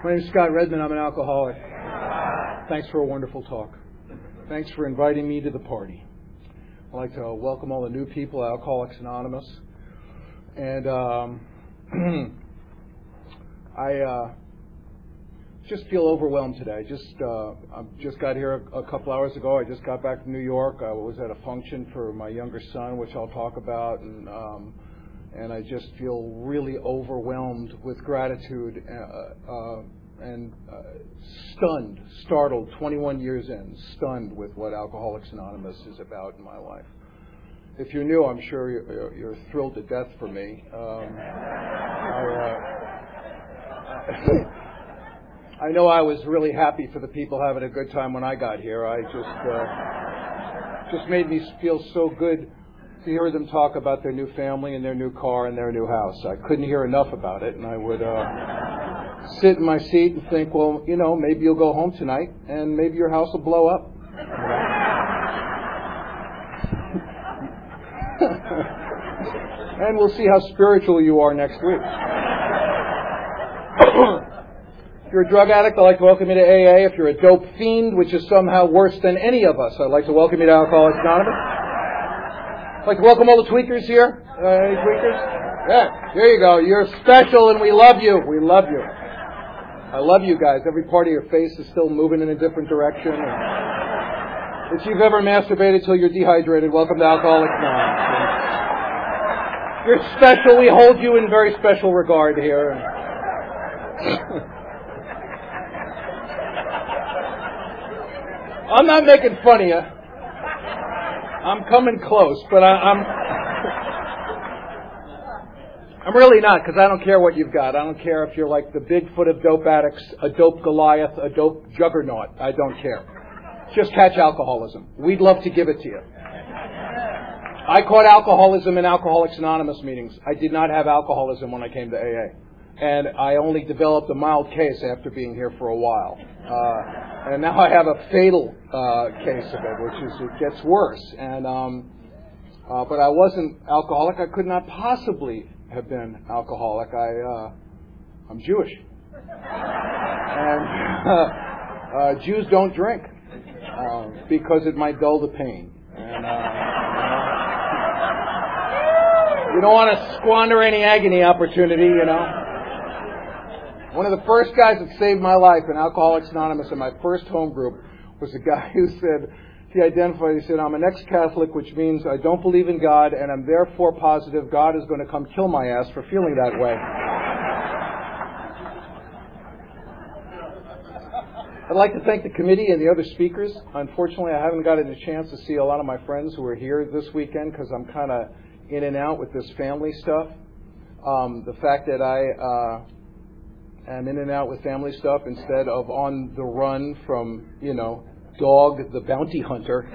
My name is Scott Redmond. I'm an alcoholic. Thanks for a wonderful talk. Thanks for inviting me to the party. I'd like to welcome all the new people, Alcoholics Anonymous. And I just feel overwhelmed today. I just got here a couple hours ago. I just got back from New York. I was at a function for my younger son, which I'll talk about, and I just feel really overwhelmed with gratitude and stunned, startled, 21 years in, stunned with what Alcoholics Anonymous is about in my life. If you're new, I'm sure you're thrilled to death for me. I know I was really happy for the people having a good time when I got here. I just made me feel so good to hear them talk about their new family and their new car and their new house. I couldn't hear enough about it, and I would sit in my seat and think, well, maybe you'll go home tonight and maybe your house will blow up. And we'll see how spiritual you are next week. If you're a drug addict, I'd like to welcome you to AA. If you're a dope fiend, which is somehow worse than any of us, I'd like to welcome you to Alcoholics Anonymous. I'd like to welcome all the tweakers here. Any tweakers? Yeah, there you go. You're special and we love you. We love you. I love you guys. Every part of your face is still moving in a different direction. If you've ever masturbated till you're dehydrated, welcome to Alcoholics Anonymous. You're special. We hold you in very special regard here. I'm not making fun of you. I'm coming close, but I'm really not, because I don't care what you've got. I don't care if you're like the Bigfoot of dope addicts, a dope Goliath, a dope juggernaut. I don't care. Just catch alcoholism. We'd love to give it to you. I caught alcoholism in Alcoholics Anonymous meetings. I did not have alcoholism when I came to AA. And I only developed a mild case after being here for a while. And now I have a fatal case of it, which is, it gets worse. And but I wasn't alcoholic. I could not possibly have been alcoholic. I'm Jewish. And Jews don't drink because it might dull the pain. And you don't want to squander any agony opportunity, One of the first guys that saved my life in Alcoholics Anonymous in my first home group was a guy who said, he said, I'm an ex-Catholic, which means I don't believe in God, and I'm therefore positive God is going to come kill my ass for feeling that way. I'd like to thank the committee and the other speakers. Unfortunately, I haven't gotten a chance to see a lot of my friends who are here this weekend because I'm kind of in and out with this family stuff. The fact that I am in and out with family stuff instead of on the run from, Dog the bounty hunter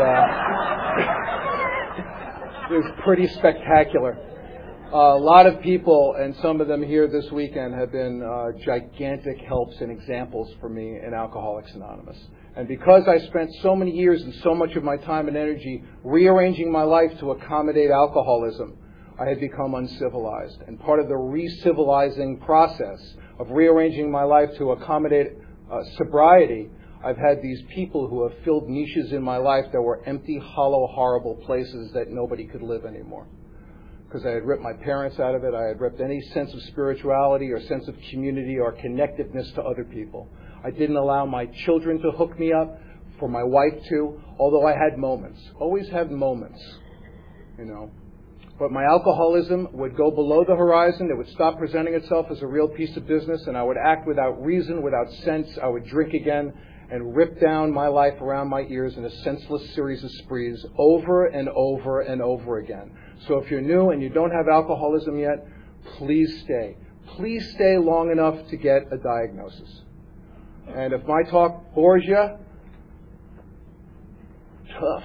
is pretty spectacular. A lot of people, and some of them here this weekend, have been gigantic helps and examples for me in Alcoholics Anonymous. And because I spent so many years and so much of my time and energy rearranging my life to accommodate alcoholism, I had become uncivilized. And part of the re-civilizing process of rearranging my life to accommodate sobriety, I've had these people who have filled niches in my life that were empty, hollow, horrible places that nobody could live anymore. Because I had ripped my parents out of it. I had ripped any sense of spirituality or sense of community or connectedness to other people. I didn't allow my children to hook me up, for my wife to, although I had moments. Always had moments, But my alcoholism would go below the horizon. It would stop presenting itself as a real piece of business, and I would act without reason, without sense. I would drink again and rip down my life around my ears in a senseless series of sprees over and over and over again. So if you're new and you don't have alcoholism yet, please stay. Please stay long enough to get a diagnosis. And if my talk bores you, tough.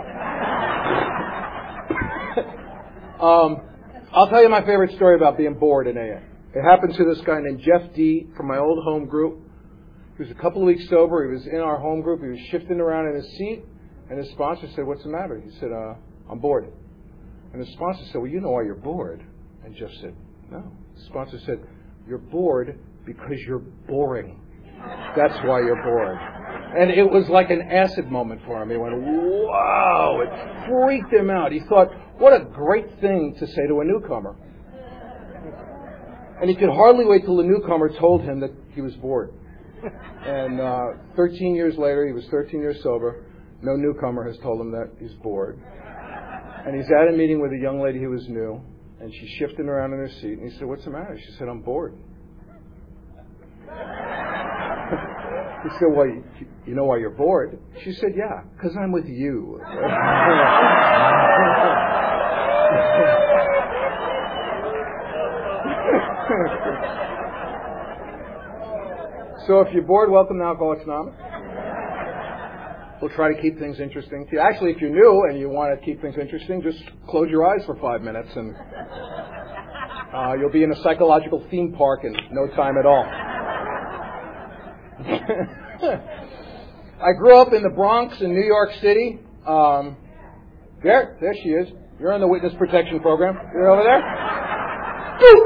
I'll tell you my favorite story about being bored in AA. It happened to this guy named Jeff D. from my old home group. He was a couple of weeks sober. He was in our home group. He was shifting around in his seat. And his sponsor said, "What's the matter?" He said, "I'm bored." And his sponsor said, "Well, you know why you're bored." And Jeff said, "No." The sponsor said, "You're bored Because you're boring. That's why you're bored. And it was like an acid moment for him. He went, wow, it freaked him out. He thought, what a great thing to say to a newcomer. And he could hardly wait till the newcomer told him that he was bored. And 13 years later, he was 13 years sober. No newcomer has told him that he's bored. And he's at a meeting with a young lady who was new, and she's shifting around in her seat. And he said, what's the matter? She said, I'm bored. He said, well, you know why you're bored? She said, yeah, because I'm with you. So if you're bored, welcome to Alcoholics Anonymous. We'll try to keep things interesting to you. Actually, if you're new and you want to keep things interesting, just close your eyes for 5 minutes and you'll be in a psychological theme park in no time at all. I grew up in the Bronx in New York City. There she is. You're in the witness protection program. You're over there.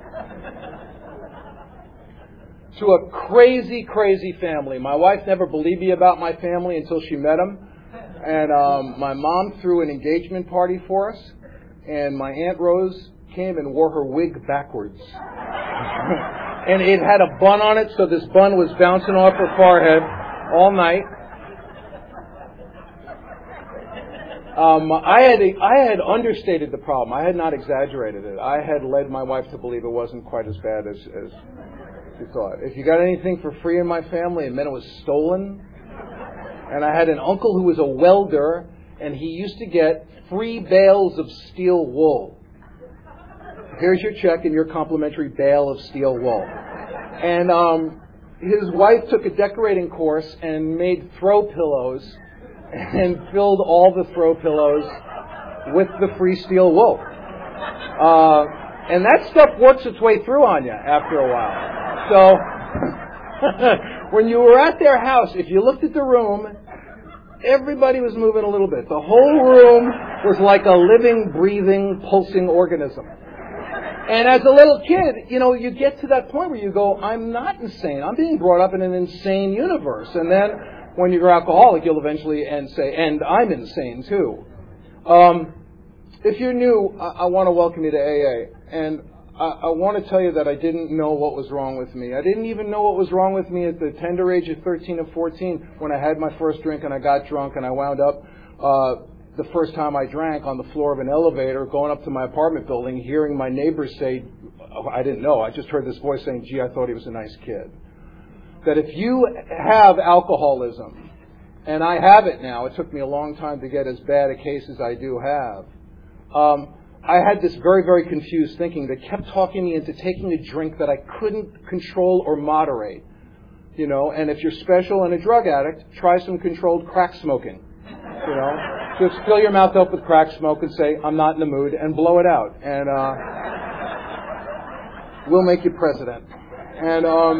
To a crazy, crazy family. My wife never believed me about my family until she met them. And my mom threw an engagement party for us. And my Aunt Rose came and wore her wig backwards. And it had a bun on it, so this bun was bouncing off her forehead all night. I had understated the problem. I had not exaggerated it. I had led my wife to believe it wasn't quite as bad as she thought. If you got anything for free in my family, it meant it was stolen. And I had an uncle who was a welder, and he used to get free bales of steel wool. Here's your check and your complimentary bale of steel wool. And his wife took a decorating course and made throw pillows and filled all the throw pillows with the free steel wool. And that stuff works its way through on you after a while. So when you were at their house, if you looked at the room, everybody was moving a little bit. The whole room was like a living, breathing, pulsing organism. And as a little kid, you get to that point where you go, I'm not insane. I'm being brought up in an insane universe. And then when you're alcoholic, you'll eventually say, and I'm insane too. If you're new, I want to welcome you to AA. And I want to tell you that I didn't know what was wrong with me. I didn't even know what was wrong with me at the tender age of 13 or 14 when I had my first drink and I got drunk and I wound up the first time I drank on the floor of an elevator going up to my apartment building, hearing my neighbors say, I didn't know, I just heard this voice saying, gee, I thought he was a nice kid. That if you have alcoholism, and I have it now, it took me a long time to get as bad a case as I do have, I had this very, very confused thinking that kept talking me into taking a drink that I couldn't control or moderate. And if you're special and a drug addict, try some controlled crack smoking. Just fill your mouth up with crack smoke and say, I'm not in the mood, and blow it out. And we'll make you president. And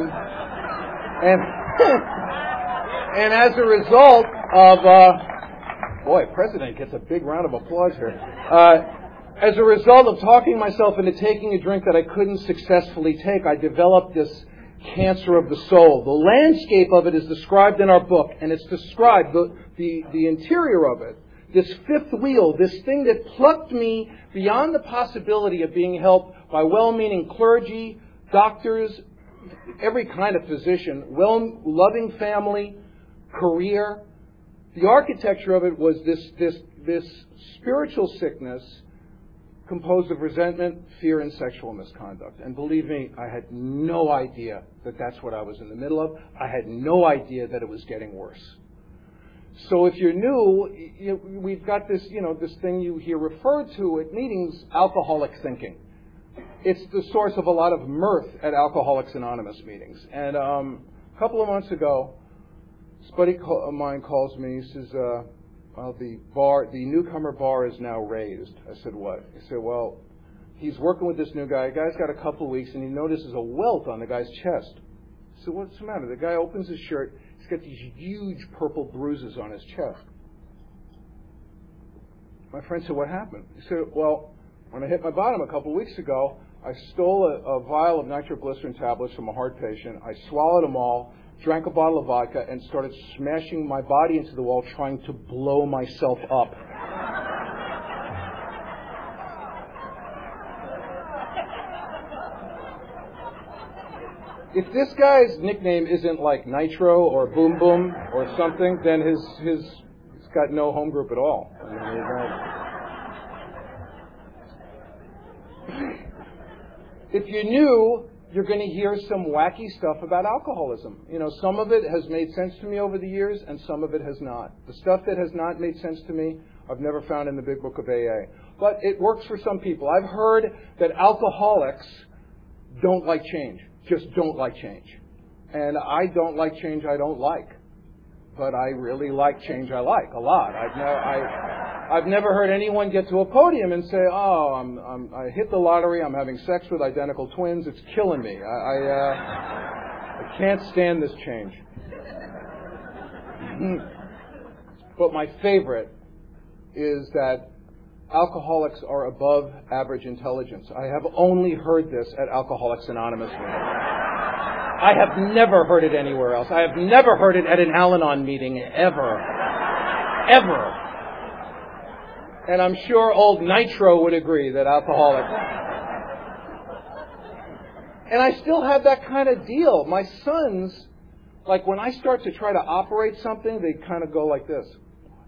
and as a result of, president gets a big round of applause here. As a result of talking myself into taking a drink that I couldn't successfully take, I developed this cancer of the soul. The landscape of it is described in our book, and it's described, the interior of it, this fifth wheel, this thing that plucked me beyond the possibility of being helped by well-meaning clergy, doctors, every kind of physician, loving family, career. The architecture of it was this spiritual sickness composed of resentment, fear, and sexual misconduct. And believe me, I had no idea that that's what I was in the middle of. I had no idea that it was getting worse. So if you're new, we've got this, this thing you hear referred to at meetings, alcoholic thinking. It's the source of a lot of mirth at Alcoholics Anonymous meetings. And a couple of months ago, a buddy of mine calls me. He says, the newcomer bar is now raised. I said, what? He said, well, he's working with this new guy. The guy's got a couple of weeks, and he notices a welt on the guy's chest. I said, what's the matter? The guy opens his shirt. He's got these huge purple bruises on his chest. My friend said, what happened? He said, well, when I hit my bottom a couple of weeks ago, I stole a vial of nitroglycerin tablets from a heart patient. I swallowed them all, drank a bottle of vodka, and started smashing my body into the wall trying to blow myself up. If this guy's nickname isn't like Nitro or Boom Boom or something, then he's got no home group at all. I mean, if you're new, you're going to hear some wacky stuff about alcoholism. You know, some of it has made sense to me over the years, and some of it has not. The stuff that has not made sense to me, I've never found in the big book of AA. But it works for some people. I've heard that alcoholics don't like change. Just don't like change. And I don't like change I don't like. But I really like change I like a lot. I've never heard anyone get to a podium and say, oh, I hit the lottery, I'm having sex with identical twins, it's killing me. I can't stand this change. But my favorite is that alcoholics are above average intelligence. I have only heard this at Alcoholics Anonymous meetings. I have never heard it anywhere else. I have never heard it at an Al-Anon meeting, ever. Ever. And I'm sure old Nitro would agree that alcoholics... And I still have that kind of deal. My sons, like when I start to try to operate something, they kind of go like this.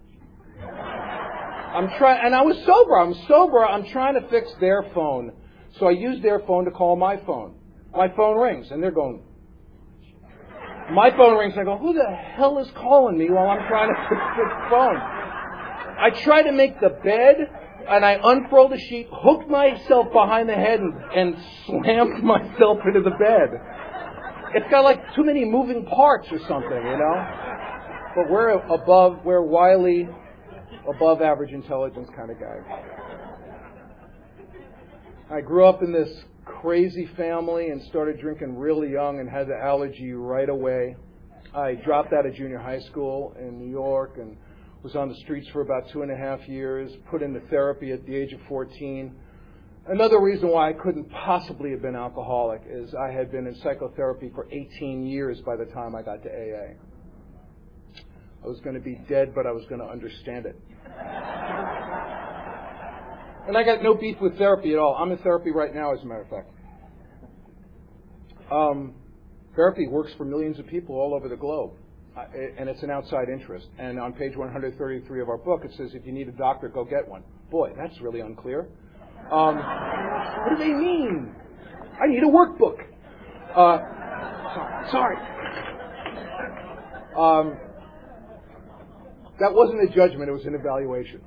And I was sober. I'm sober. I'm trying to fix their phone. So I use their phone to call my phone. My phone rings, and they're going... My phone rings, and I go, who the hell is calling me while I'm trying to fix this phone? I try to make the bed, and I unfurled the sheet, hooked myself behind the head, and slammed myself into the bed. It's got like too many moving parts or something, you know? But we're wily, above average intelligence kind of guys. I grew up in this crazy family and started drinking really young and had the allergy right away. I dropped out of junior high school in New York and was on the streets for about 2.5 years, put into therapy at the age of 14. Another reason why I couldn't possibly have been alcoholic is I had been in psychotherapy for 18 years by the time I got to AA. I was going to be dead, but I was going to understand it. And I got no beef with therapy at all. I'm in therapy right now, as a matter of fact. Therapy works for millions of people all over the globe. And it's an outside interest. And on page 133 of our book, it says, if you need a doctor, go get one. Boy, that's really unclear. What do they mean? I need a workbook. Sorry. That wasn't a judgment, it was an evaluation.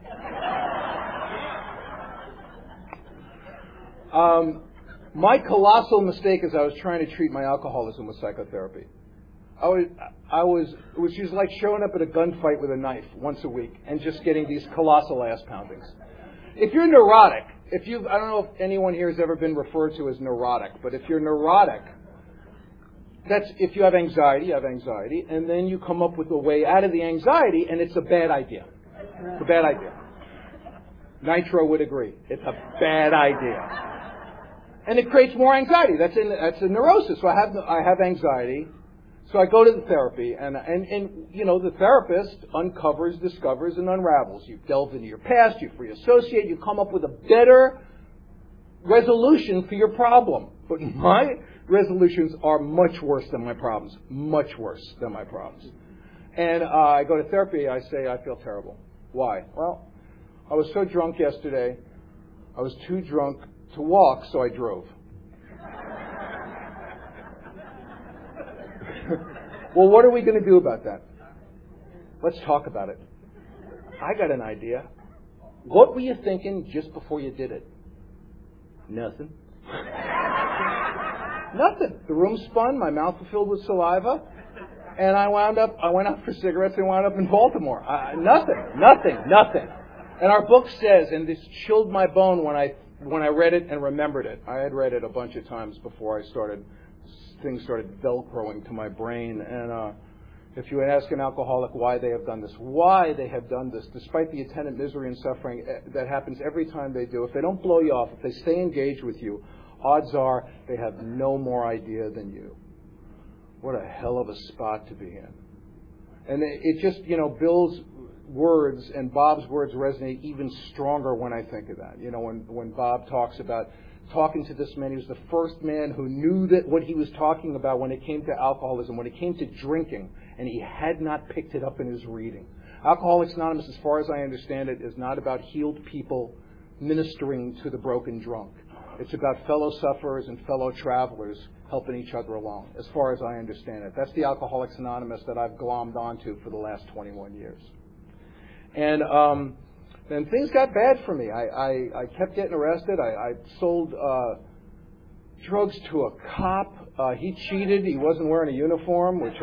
My colossal mistake as I was trying to treat my alcoholism was psychotherapy. It was just like showing up at a gunfight with a knife once a week and just getting these colossal ass poundings. If you're neurotic, I don't know if anyone here has ever been referred to as neurotic, but if you're neurotic, that's if you have anxiety, and then you come up with a way out of the anxiety, and it's a bad idea. It's a bad idea. Nitro would agree. It's a bad idea. And it creates more anxiety. That's a neurosis. So I have anxiety. So I go to the therapy, and you know, the therapist uncovers, discovers, and unravels. You delve into your past, you free associate, you come up with a better resolution for your problem. But my resolutions are much worse than my problems. Much worse than my problems. And I go to therapy, I say, I feel terrible. Why? Well, I was so drunk yesterday, I was too drunk to walk, so I drove. Well, what are we going to do about that? Let's talk about it. I got an idea. What were you thinking just before you did it? Nothing. Nothing. The room spun, my mouth was filled with saliva, and I went out for cigarettes and wound up in Baltimore. Nothing. And our book says, and this chilled my bone when I read it and remembered it. I had read it a bunch of times before things started velcroing to my brain. And If you ask an alcoholic why they have done this, despite the attendant misery and suffering that happens every time they do, if they don't blow you off, if they stay engaged with you, odds are they have no more idea than you. What a hell of a spot to be in. And it just, Bill's words and Bob's words resonate even stronger when I think of that. When Bob talks about talking to this man, he was the first man who knew that what he was talking about when it came to alcoholism, when it came to drinking, and he had not picked it up in his reading. Alcoholics Anonymous, as far as I understand it, is not about healed people ministering to the broken drunk. It's about fellow sufferers and fellow travelers helping each other along, as far as I understand it. That's the Alcoholics Anonymous that I've glommed onto for the last 21 years. And then things got bad for me. I kept getting arrested. I sold drugs to a cop. He cheated. He wasn't wearing a uniform, which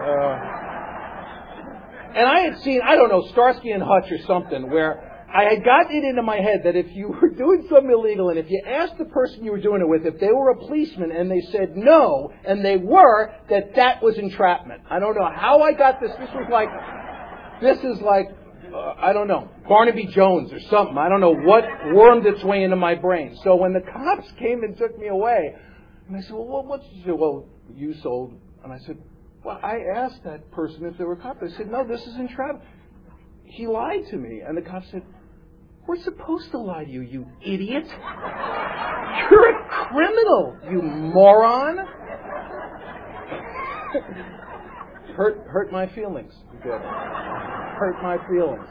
and I had seen, Starsky and Hutch or something, where I had gotten it into my head that if you were doing something illegal and if you asked the person you were doing it with if they were a policeman and they said no, and they were, that was entrapment. I don't know how I got this. This is like, Barnaby Jones or something. I don't know what wormed its way into my brain. So when the cops came and took me away, and I said, well, what did you do? Well, you sold. And I said, well, I asked that person if they were cops. They said, no, this is entrapment. He lied to me. And the cop said, we're supposed to lie to you, you idiot. You're a criminal, you moron. Hurt my feelings. He did. Hurt my feelings.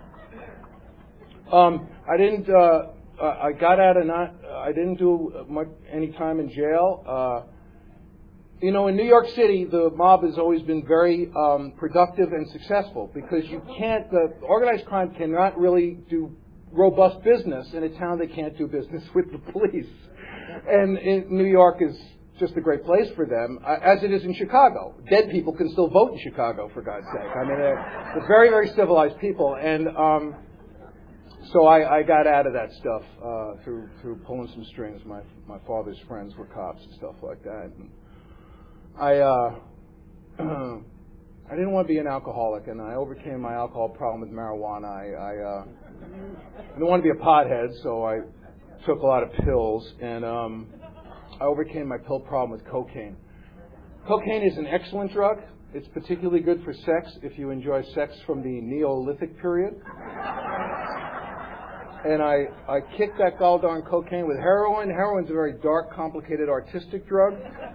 I got out of I didn't do any time in jail. In New York City, the mob has always been very productive and successful because the organized crime cannot really do robust business in a town that can't do business with the police. And New York is just a great place for them, as it is in Chicago. Dead people can still vote in Chicago, for God's sake. I mean, they're very, very civilized people. And so I got out of that stuff through pulling some strings. My father's friends were cops and stuff like that. And I didn't want to be an alcoholic, and I overcame my alcohol problem with marijuana. I didn't want to be a pothead, so I took a lot of pills, and I overcame my pill problem with cocaine. Cocaine is an excellent drug. It's particularly good for sex if you enjoy sex from the Neolithic period. And I kicked that gall darn cocaine with heroin. Heroin's a very dark, complicated, artistic drug.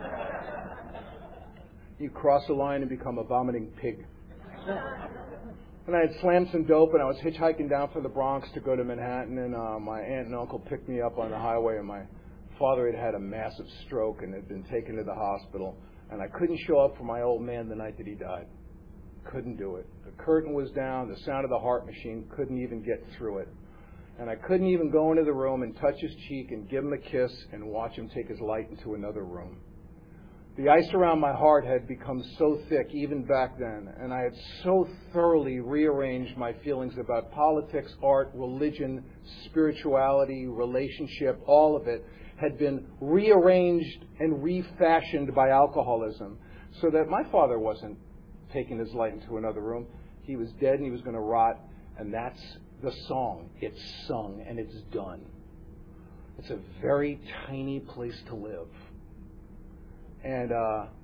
You cross the line and become a vomiting pig. And I had slammed some dope, and I was hitchhiking down from the Bronx to go to Manhattan, and my aunt and uncle picked me up on the highway, and my father had a massive stroke and had been taken to the hospital, and I couldn't show up for my old man the night that he died. Couldn't do it. The curtain was down, the sound of the heart machine, couldn't even get through it. And I couldn't even go into the room and touch his cheek and give him a kiss and watch him take his light into another room. The ice around my heart had become so thick even back then, and I had so thoroughly rearranged my feelings about politics, art, religion, spirituality, relationship, all of it had been rearranged and refashioned by alcoholism, so that my father wasn't taking his light into another room. He was dead and he was going to rot, and that's the song. It's sung and it's done. It's a very tiny place to live. And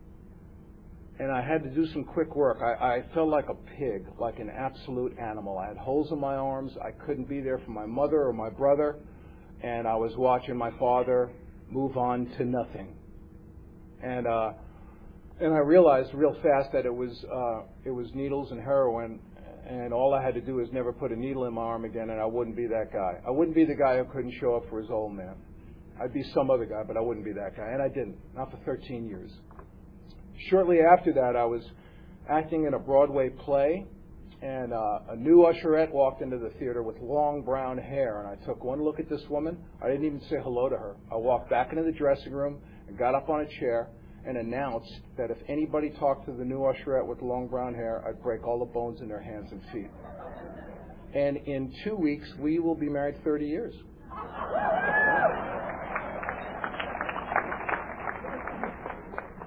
I had to do some quick work. I felt like a pig, like an absolute animal. I had holes in my arms. I couldn't be there for my mother or my brother. And I was watching my father move on to nothing. And I realized real fast that it was needles and heroin. And all I had to do was never put a needle in my arm again, and I wouldn't be that guy. I wouldn't be the guy who couldn't show up for his old man. I'd be some other guy, but I wouldn't be that guy. And I didn't, not for 13 years. Shortly after that, I was acting in a Broadway play, and a new usherette walked into the theater with long brown hair, and I took one look at this woman. I didn't even say hello to her. I walked back into the dressing room and got up on a chair and announced that if anybody talked to the new usherette with long brown hair, I'd break all the bones in their hands and feet. And in 2 weeks, we will be married 30 years.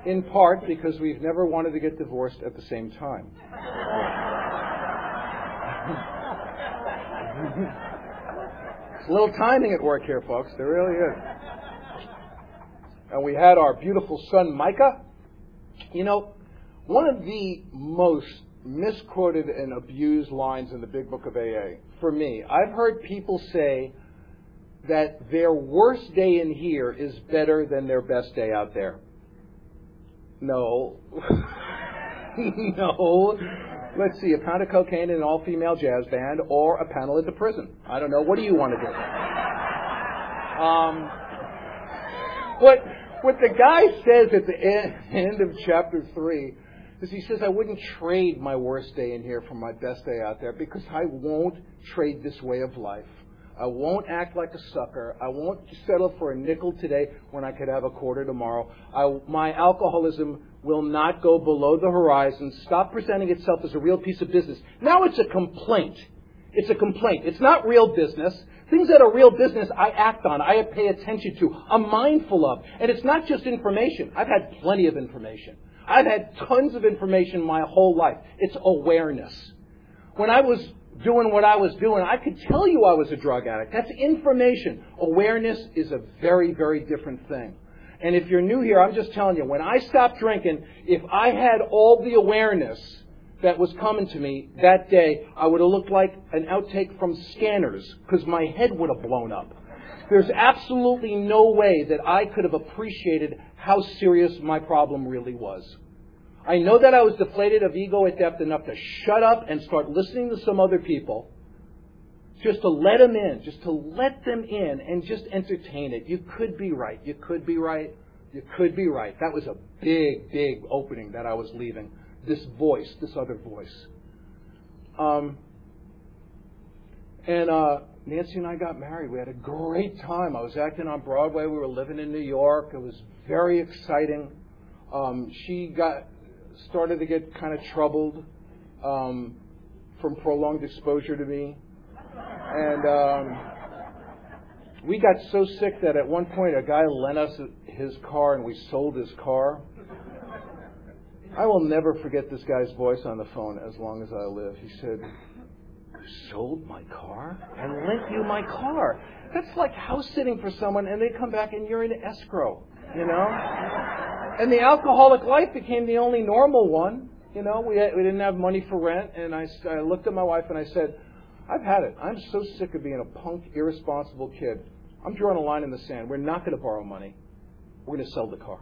in part because we've never wanted to get divorced at the same time. There's a little timing at work here, folks. There really is. And we had our beautiful son, Micah. You know, one of the most misquoted and abused lines in the Big Book of AA, for me, I've heard people say that their worst day in here is better than their best day out there. No. No. Let's see, a pound of cocaine in an all-female jazz band or a panel at the prison. I don't know. What do you want to do? What the guy says at the end of chapter 3 is he says, I wouldn't trade my worst day in here for my best day out there because I won't trade this way of life. I won't act like a sucker. I won't settle for a nickel today when I could have a quarter tomorrow. My alcoholism will not go below the horizon. Stop presenting itself as a real piece of business. Now it's a complaint. It's a complaint. It's not real business. Things that are real business I act on, I pay attention to, I'm mindful of. And it's not just information. I've had plenty of information. I've had tons of information my whole life. It's awareness. When I was doing what I was doing, I could tell you I was a drug addict. That's information. Awareness is a very, very different thing. And if you're new here, I'm just telling you, when I stopped drinking, if I had all the awareness that was coming to me that day, I would have looked like an outtake from Scanners because my head would have blown up. There's absolutely no way that I could have appreciated how serious my problem really was. I know that I was deflated of ego at depth enough to shut up and start listening to some other people, just to let them in, just to let them in and just entertain it. You could be right. You could be right. You could be right. That was a big, big opening that I was leaving. This voice, this other voice. Nancy and I got married. We had a great time. I was acting on Broadway. We were living in New York. It was very exciting. She started to get kind of troubled from prolonged exposure to me. And we got so sick that at one point a guy lent us his car and we sold his car. I will never forget this guy's voice on the phone as long as I live. He said, "You sold my car? I lent you my car." That's like house sitting for someone and they come back and you're in escrow, you know? And the alcoholic life became the only normal one. You know, we didn't have money for rent. And I looked at my wife and I said, I've had it. I'm so sick of being a punk, irresponsible kid. I'm drawing a line in the sand. We're not going to borrow money. We're going to sell the car.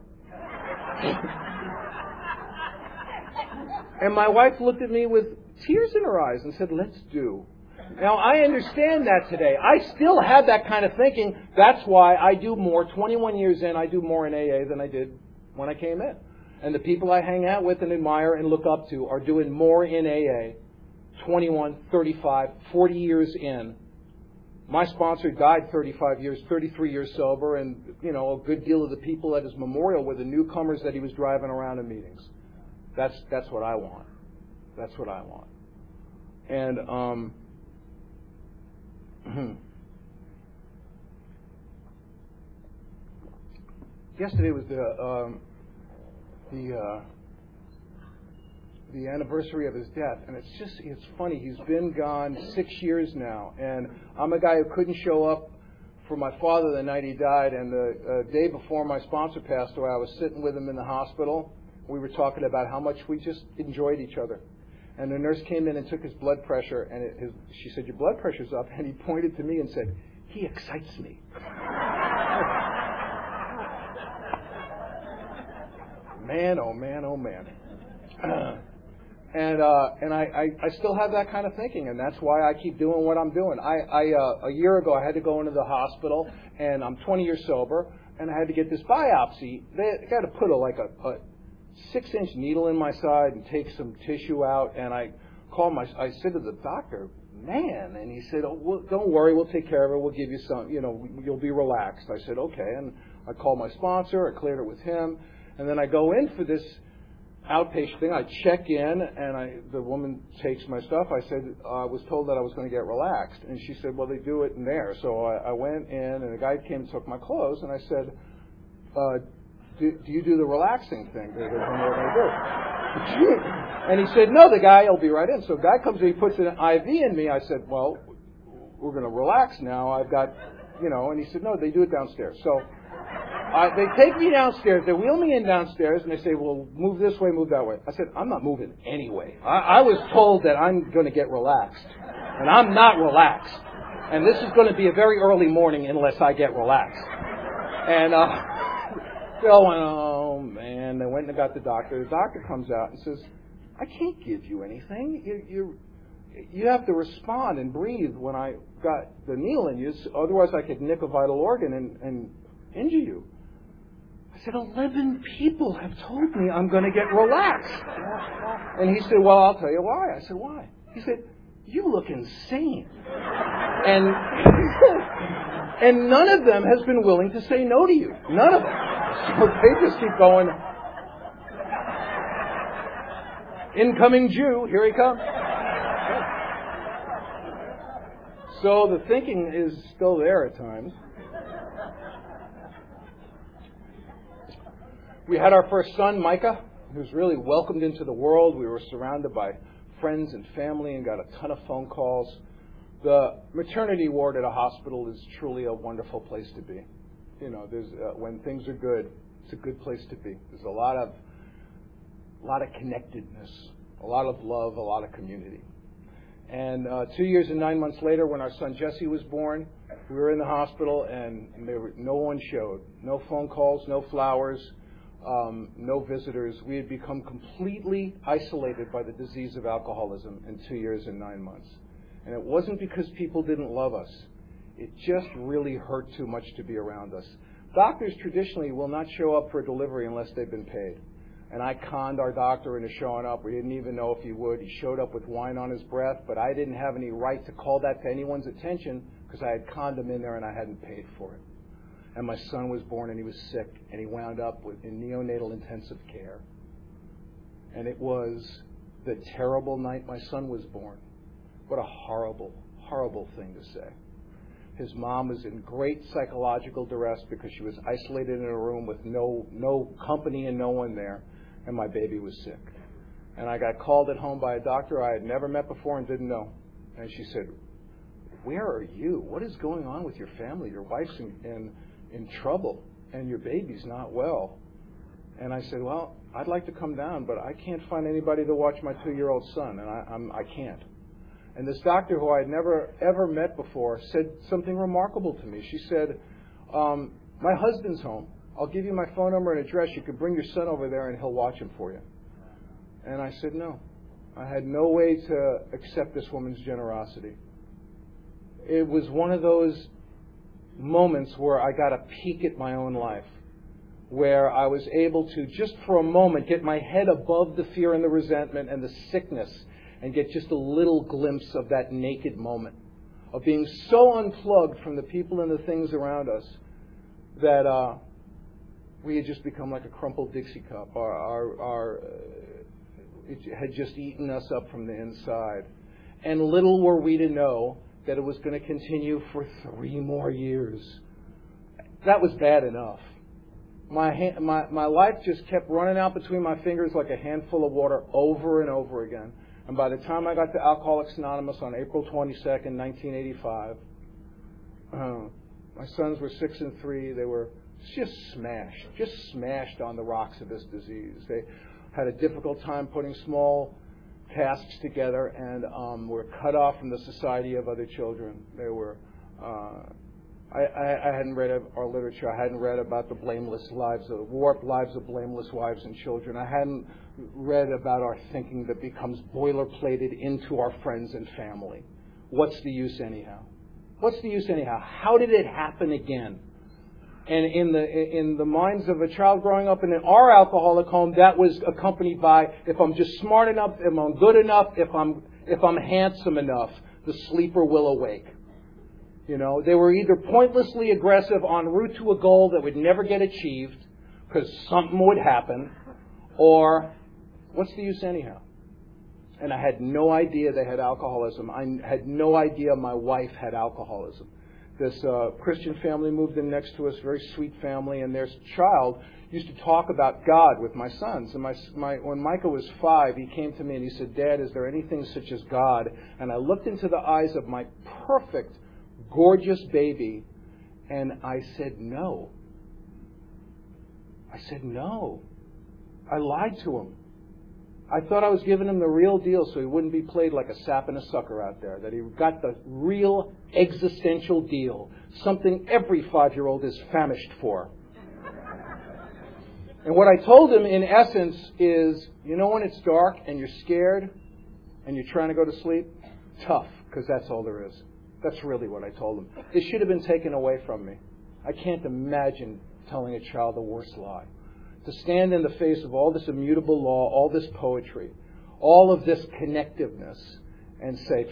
And my wife looked at me with tears in her eyes and said, let's do. Now, I understand that today. I still have that kind of thinking. That's why I do more. 21 years in, I do more in AA than I did when I came in. And the people I hang out with and admire and look up to are doing more in AA 21, 35, 40 years in. My sponsor died 35 years, 33 years sober, and, you know, a good deal of the people at his memorial were the newcomers that he was driving around in meetings. That's what I want. That's what I want. And yesterday was the anniversary of his death, and it's funny. He's been gone 6 years now, and I'm a guy who couldn't show up for my father the night he died, and the day before my sponsor passed away, I was sitting with him in the hospital. We were talking about how much we just enjoyed each other. And the nurse came in and took his blood pressure, and she said, your blood pressure's up, and he pointed to me and said, he excites me. Man, oh man, oh man. And I still have that kind of thinking, and that's why I keep doing what I'm doing. A year ago, I had to go into the hospital, and I'm 20 years sober, and I had to get this biopsy. They got to put a 6-inch needle in my side and take some tissue out, and I said to the doctor, man, and he said, oh, well, don't worry, we'll take care of it, we'll give you some, you'll be relaxed. I said, okay, and I called my sponsor, I cleared it with him, and then I go in for this outpatient thing. I check in, and the woman takes my stuff. I said, I was told that I was going to get relaxed, and she said, well, they do it in there. So I went in, and the guy came and took my clothes, and I said, do you do the relaxing thing? What I do? And he said, no, the guy will be right in. So the guy comes in, he puts an IV in me. I said, well, we're going to relax now. I've got, and he said, no, they do it downstairs. So they take me downstairs. They wheel me in downstairs, and they say, well, move this way, move that way. I said, I'm not moving anyway. I was told that I'm going to get relaxed, and I'm not relaxed. And this is going to be a very early morning unless I get relaxed. And they all went, oh, man. They went and got the doctor. The doctor comes out and says, I can't give you anything. You have to respond and breathe when I got the needle in you. Otherwise, I could nick a vital organ and injure you. I said, 11 people have told me I'm going to get relaxed. And he said, well, I'll tell you why. I said, why? He said, you look insane. And none of them has been willing to say no to you. None of them. So they just keep going. Incoming Jew, here he comes. So the thinking is still there at times. We had our first son, Micah, who was really welcomed into the world. We were surrounded by friends and family and got a ton of phone calls. The maternity ward at a hospital is truly a wonderful place to be. When things are good, it's a good place to be. There's a lot of connectedness, a lot of love, a lot of community. And 2 years and 9 months later, when our son Jesse was born, we were in the hospital, and no one showed. No phone calls, no flowers, no visitors. We had become completely isolated by the disease of alcoholism in 2 years and 9 months. And it wasn't because people didn't love us. It just really hurt too much to be around us. Doctors traditionally will not show up for a delivery unless they've been paid. And I conned our doctor into showing up. We didn't even know if he would. He showed up with wine on his breath, but I didn't have any right to call that to anyone's attention because I had conned him in there and I hadn't paid for it. And my son was born and he was sick, and he wound up in neonatal intensive care. And it was the terrible night my son was born. What a horrible, horrible thing to say. His mom was in great psychological duress because she was isolated in a room with no company and no one there, and my baby was sick. And I got called at home by a doctor I had never met before and didn't know. And she said, where are you? What is going on with your family? Your wife's in trouble, and your baby's not well. And I said, well, I'd like to come down, but I can't find anybody to watch my 2-year-old son, and I can't. And this doctor, who I had never, ever met before, said something remarkable to me. She said, my husband's home. I'll give you my phone number and address. You can bring your son over there and he'll watch him for you. And I said no. I had no way to accept this woman's generosity. It was one of those moments where I got a peek at my own life, where I was able to, just for a moment, get my head above the fear and the resentment and the sickness and get just a little glimpse of that naked moment of being so unplugged from the people and the things around us that we had just become like a crumpled Dixie cup. It had just eaten us up from the inside. And little were we to know that it was going to continue for 3 more years. That was bad enough. My life just kept running out between my fingers like a handful of water over and over again. And by the time I got to Alcoholics Anonymous on April 22nd, 1985, my sons were 6 and 3. They were just smashed on the rocks of this disease. They had a difficult time putting small tasks together and were cut off from the society of other children. They were. I hadn't read our literature. I hadn't read about the warped lives of blameless wives and children. I hadn't read about our thinking that becomes boilerplated into our friends and family. What's the use anyhow? What's the use anyhow? How did it happen again? And in the minds of a child growing up in our alcoholic home, that was accompanied by, if I'm just smart enough, if I'm good enough, if I'm handsome enough, the sleeper will awake. You know, they were either pointlessly aggressive en route to a goal that would never get achieved because something would happen, or what's the use anyhow? And I had no idea they had alcoholism. I had no idea my wife had alcoholism. this Christian family moved in next to us, very sweet family, and their child used to talk about God with my sons. And when Micah was 5, he came to me and he said, "Dad, is there anything such as God?" And I looked into the eyes of my perfect, gorgeous baby, and I said, "No." I said, "No." I lied to him. I thought I was giving him the real deal so he wouldn't be played like a sap and a sucker out there, that he got the real existential deal, something every 5-year-old is famished for. And what I told him, in essence, is, you know when it's dark and you're scared and you're trying to go to sleep? Tough, because that's all there is. That's really what I told him. It should have been taken away from me. I can't imagine telling a child the worst lie. To stand in the face of all this immutable law, all this poetry, all of this connectiveness, and say,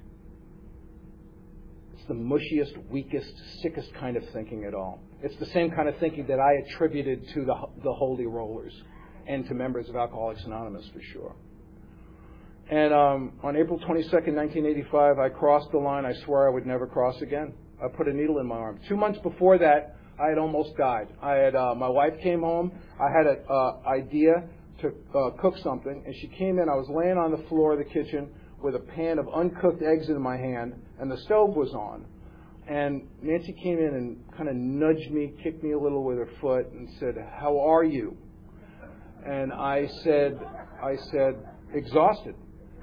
it's the mushiest, weakest, sickest kind of thinking at all. It's the same kind of thinking that I attributed to the Holy Rollers and to members of Alcoholics Anonymous, for sure. And on April 22nd, 1985, I crossed the line I swore I would never cross again. I put a needle in my arm. 2 months before that, I had almost died. My wife came home. I had an idea to cook something, and she came in. I was laying on the floor of the kitchen with a pan of uncooked eggs in my hand, and the stove was on. And Nancy came in and kind of nudged me, kicked me a little with her foot, and said, "How are you?" And I said, exhausted.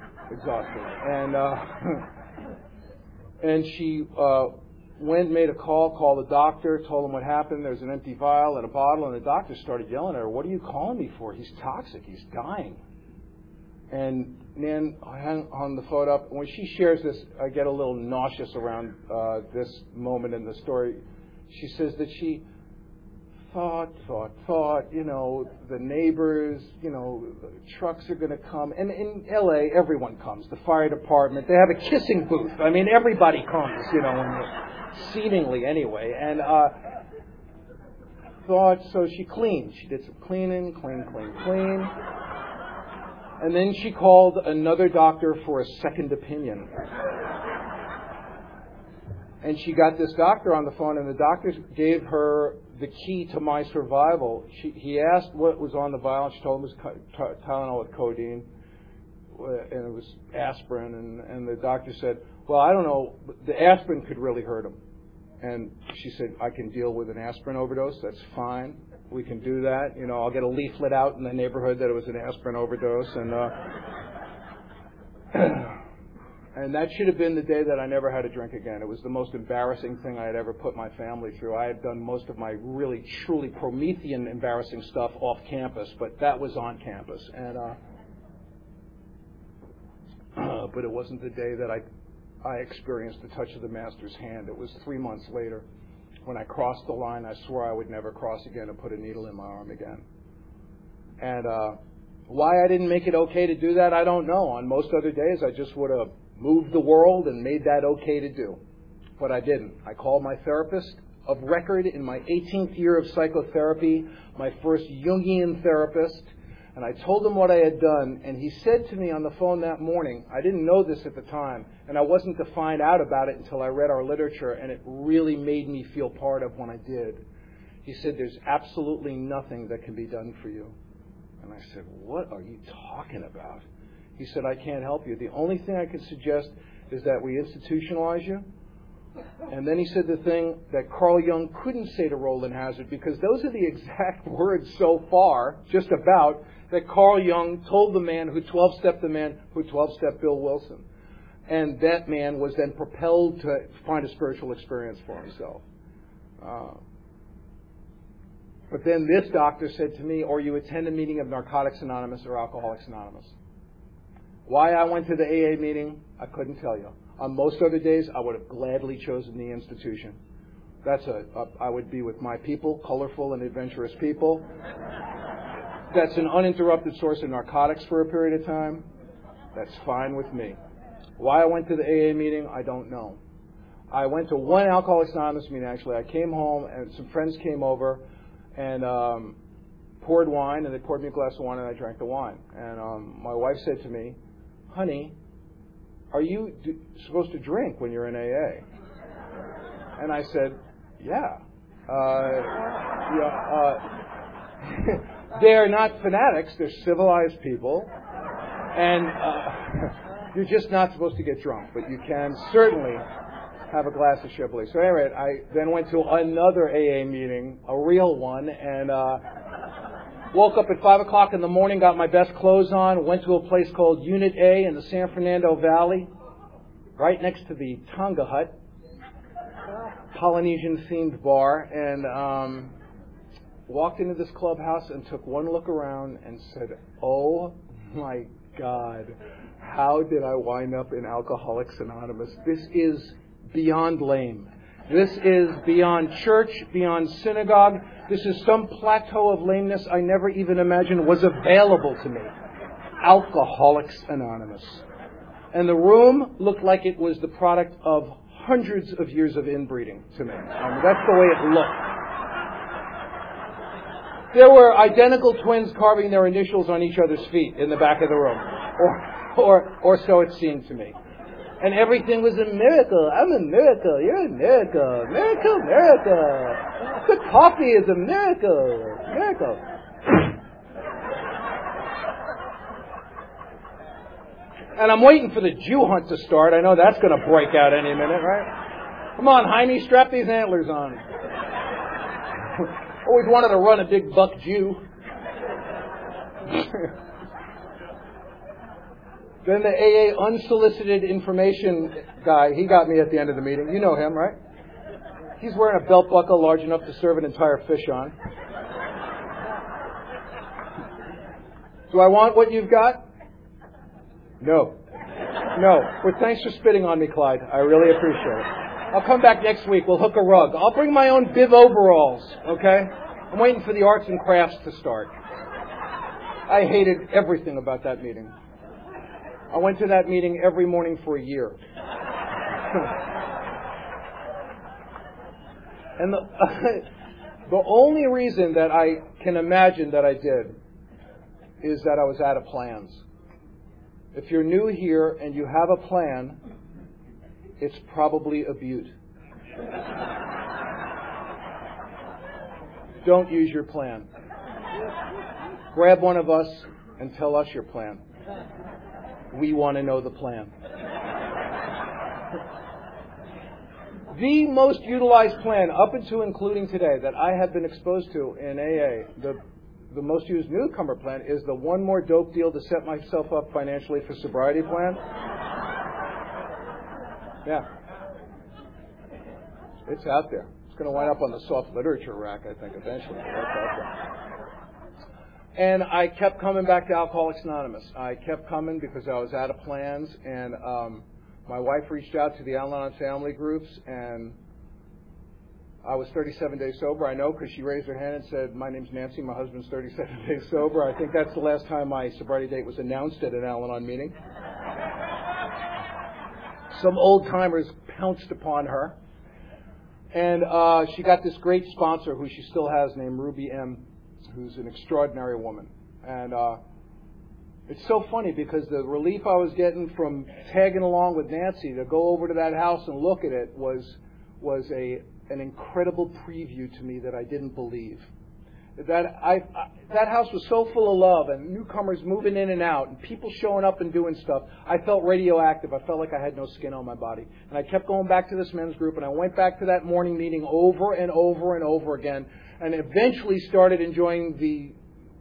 And she went and made a call, called the doctor, told him what happened. There's an empty vial and a bottle, and the doctor started yelling at her, "What are you calling me for? He's toxic. He's dying." And Nan hung the phone up. When she shares this, I get a little nauseous around this moment in the story. She says that she thought, the neighbors, the trucks are going to come. And in L.A., everyone comes. The fire department, they have a kissing booth. I mean, everybody comes, seemingly anyway. And so she cleaned. She did some cleaning, clean. And then she called another doctor for a second opinion. And she got this doctor on the phone, and the doctor gave her the key to my survival. He asked what was on the vial, and she told him it was Tylenol with codeine, and it was aspirin. And the doctor said, "Well, I don't know, the aspirin could really hurt him." And she said, "I can deal with an aspirin overdose. That's fine. We can do that. I'll get a leaflet out in the neighborhood that it was an aspirin overdose." And that should have been the day that I never had a drink again. It was the most embarrassing thing I had ever put my family through. I had done most of my really, truly Promethean embarrassing stuff off campus, but that was on campus. And but it wasn't the day that I experienced the touch of the Master's hand. It was 3 months later. When I crossed the line, I swore I would never cross again and put a needle in my arm again. And why I didn't make it okay to do that, I don't know. On most other days, I just would have moved the world and made that okay to do. But I didn't. I called my therapist of record in my 18th year of psychotherapy, my first Jungian therapist, and I told him what I had done, and he said to me on the phone that morning, I didn't know this at the time, and I wasn't to find out about it until I read our literature, and it really made me feel part of when I did. He said, "There's absolutely nothing that can be done for you." And I said, "What are you talking about?" He said, "I can't help you. The only thing I can suggest is that we institutionalize you." And then he said the thing that Carl Jung couldn't say to Roland Hazard, because those are the exact words so far, just about, that Carl Jung told the man who 12-stepped Bill Wilson. And that man was then propelled to find a spiritual experience for himself. But then this doctor said to me, "Or you attend a meeting of Narcotics Anonymous or Alcoholics Anonymous." Why I went to the AA meeting, I couldn't tell you. On most other days, I would have gladly chosen the institution. I would be with my people, colorful and adventurous people. That's an uninterrupted source of narcotics for a period of time. That's fine with me. Why I went to the AA meeting, I don't know. I went to one Alcoholics Anonymous meeting, actually. I came home, and some friends came over and poured wine, and they poured me a glass of wine, and I drank the wine. And my wife said to me, "Honey, are you supposed to drink when you're in AA?" And I said, yeah. They're not fanatics. They're civilized people. And you're just not supposed to get drunk, but you can certainly have a glass of Chablis. So anyway, I then went to another AA meeting, a real one, and woke up at 5 o'clock in the morning, got my best clothes on, went to a place called Unit A in the San Fernando Valley, right next to the Tonga Hut, Polynesian-themed bar, and walked into this clubhouse and took one look around and said, oh my God, how did I wind up in Alcoholics Anonymous? This is beyond lame. This is beyond church, beyond synagogue. This is some plateau of lameness I never even imagined was available to me. Alcoholics Anonymous. And the room looked like it was the product of hundreds of years of inbreeding to me. That's the way it looked. There were identical twins carving their initials on each other's feet in the back of the room. Or so it seemed to me. And everything was a miracle. I'm a miracle. You're a miracle. Miracle, miracle. Good coffee is a miracle. Miracle. And I'm waiting for the Jew hunt to start. I know that's going to break out any minute, right? Come on, Jaime, strap these antlers on. Always wanted to run a big buck Jew. Then the AA unsolicited information guy, he got me at the end of the meeting. You know him, right? He's wearing a belt buckle large enough to serve an entire fish on. Do I want what you've got? No. No. Well, thanks for spitting on me, Clyde. I really appreciate it. I'll come back next week. We'll hook a rug. I'll bring my own bib overalls, okay? I'm waiting for the arts and crafts to start. I hated everything about that meeting. I went to that meeting every morning for a year. And the only reason that I can imagine that I did is that I was out of plans. If you're new here and you have a plan, it's probably a beaut. Don't use your plan. Grab one of us and tell us your plan. We want to know the plan. The most utilized plan, up until including today, that I have been exposed to in AA, the most used newcomer plan, is the one more dope deal to set myself up financially for sobriety plan. Yeah. It's out there. It's going to wind up on the soft literature rack, I think, eventually. That's out there. And I kept coming back to Alcoholics Anonymous. I kept coming because I was out of plans, and my wife reached out to the Al-Anon family groups, and I was 37 days sober. I know because she raised her hand and said, my name's Nancy, my husband's 37 days sober. I think that's the last time my sobriety date was announced at an Al-Anon meeting. Some old-timers pounced upon her. And she got this great sponsor who she still has named Ruby M., who's an extraordinary woman. And it's so funny because the relief I was getting from tagging along with Nancy to go over to that house and look at it was an incredible preview to me that I didn't believe. That house was so full of love and newcomers moving in and out and people showing up and doing stuff. I felt radioactive. I felt like I had no skin on my body. And I kept going back to this men's group, and I went back to that morning meeting over and over and over again, and eventually started enjoying the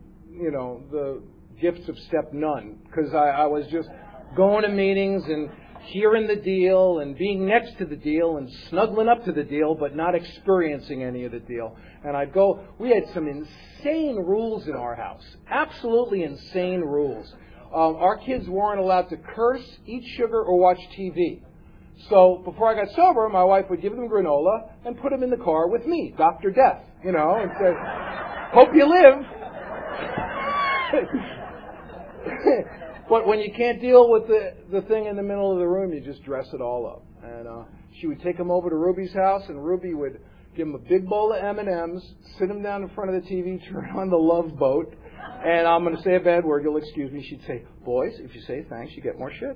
gifts of step none, because I was just going to meetings and hearing the deal and being next to the deal and snuggling up to the deal, but not experiencing any of the deal. And I'd go, we had some insane rules in our house, absolutely insane rules. Our kids weren't allowed to curse, eat sugar, or watch TV. So before I got sober, my wife would give them granola and put them in the car with me, Dr. Death, and say, hope you live. But when you can't deal with the thing in the middle of the room, you just dress it all up. And she would take them over to Ruby's house, and Ruby would give them a big bowl of M&Ms, sit them down in front of the TV, turn on the Love Boat, and I'm going to say a bad word, you'll excuse me. She'd say, boys, if you say thanks, you get more shit.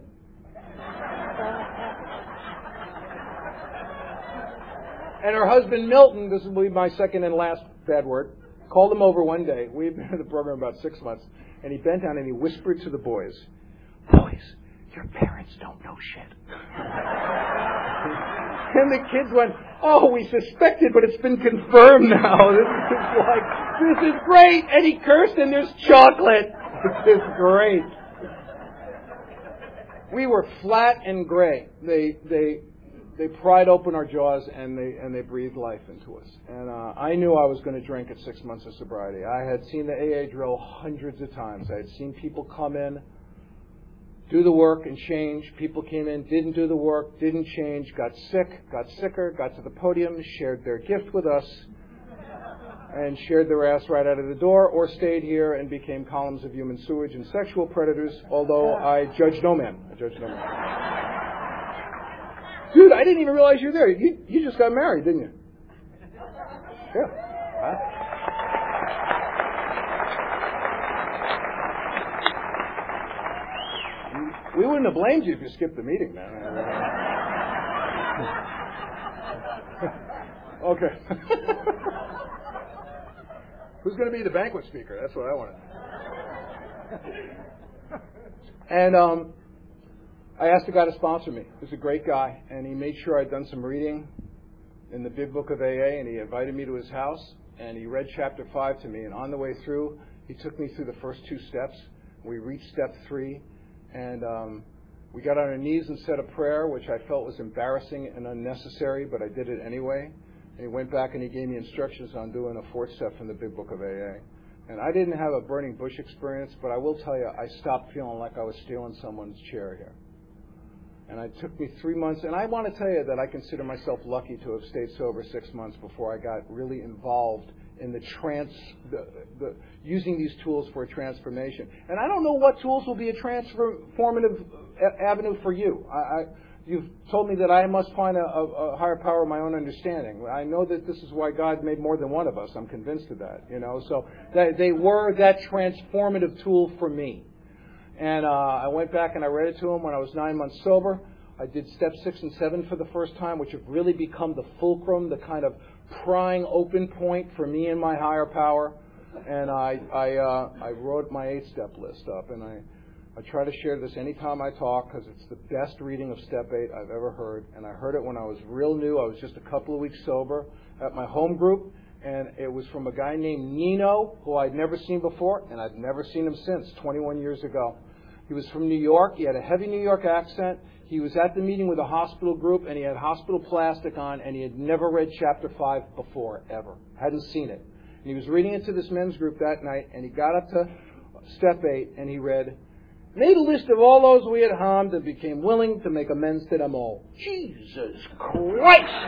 And her husband, Milton, this will be my second and last bad word, called him over one day. We've been in the program about 6 months. And he bent down and he whispered to the boys, "Boys, your parents don't know shit." And the kids went, "Oh, we suspected, but it's been confirmed now. This is great." And he cursed, and there's chocolate. This is great. We were flat and gray. They pried open our jaws and they breathed life into us. And I knew I was going to drink at 6 months of sobriety. I had seen the AA drill hundreds of times. I had seen people come in, do the work and change. People came in, didn't do the work, didn't change, got sick, got sicker, got to the podium, shared their gift with us, and shared their ass right out of the door, or stayed here and became columns of human sewage and sexual predators, although I judge no man. Dude, I didn't even realize you were there. You just got married, didn't you? Yeah. Huh? We wouldn't have blamed you if you skipped the meeting, man. Okay. Who's going to be the banquet speaker? That's what I want to know. And I asked the guy to sponsor me. He was a great guy, and he made sure I'd done some reading in the Big Book of AA, and he invited me to his house, and he read Chapter 5 to me. And on the way through, he took me through the first 2 steps. We reached Step 3, and we got on our knees and said a prayer, which I felt was embarrassing and unnecessary, but I did it anyway. And he went back and he gave me instructions on doing a 4th step from the Big Book of AA. And I didn't have a burning bush experience, but I will tell you, I stopped feeling like I was stealing someone's chair here. And it took me 3 months, and I want to tell you that I consider myself lucky to have stayed sober 6 months before I got really involved in the using these tools for a transformation. And I don't know what tools will be a transformative avenue for you. You've told me that I must find a higher power of my own understanding. I know that this is why God made more than one of us. I'm convinced of that. So they were that transformative tool for me. And I went back and I read it to him when I was 9 months sober. I did Step 6 and 7 for the first time, which have really become the fulcrum, the kind of prying open point for me and my higher power. And I wrote my 8-step list up, and I try to share this anytime I talk because it's the best reading of Step 8 I've ever heard. And I heard it when I was real new. I was just a couple of weeks sober at my home group, and it was from a guy named Nino, who I'd never seen before, and I'd never seen him since, 21 years ago. He was from New York. He had a heavy New York accent. He was at the meeting with a hospital group, and he had hospital plastic on, and he had never read Chapter 5 before, ever. Hadn't seen it. And he was reading it to this men's group that night, and he got up to Step 8, and he read, "Made a list of all those we had harmed and became willing to make amends to them all." Jesus Christ!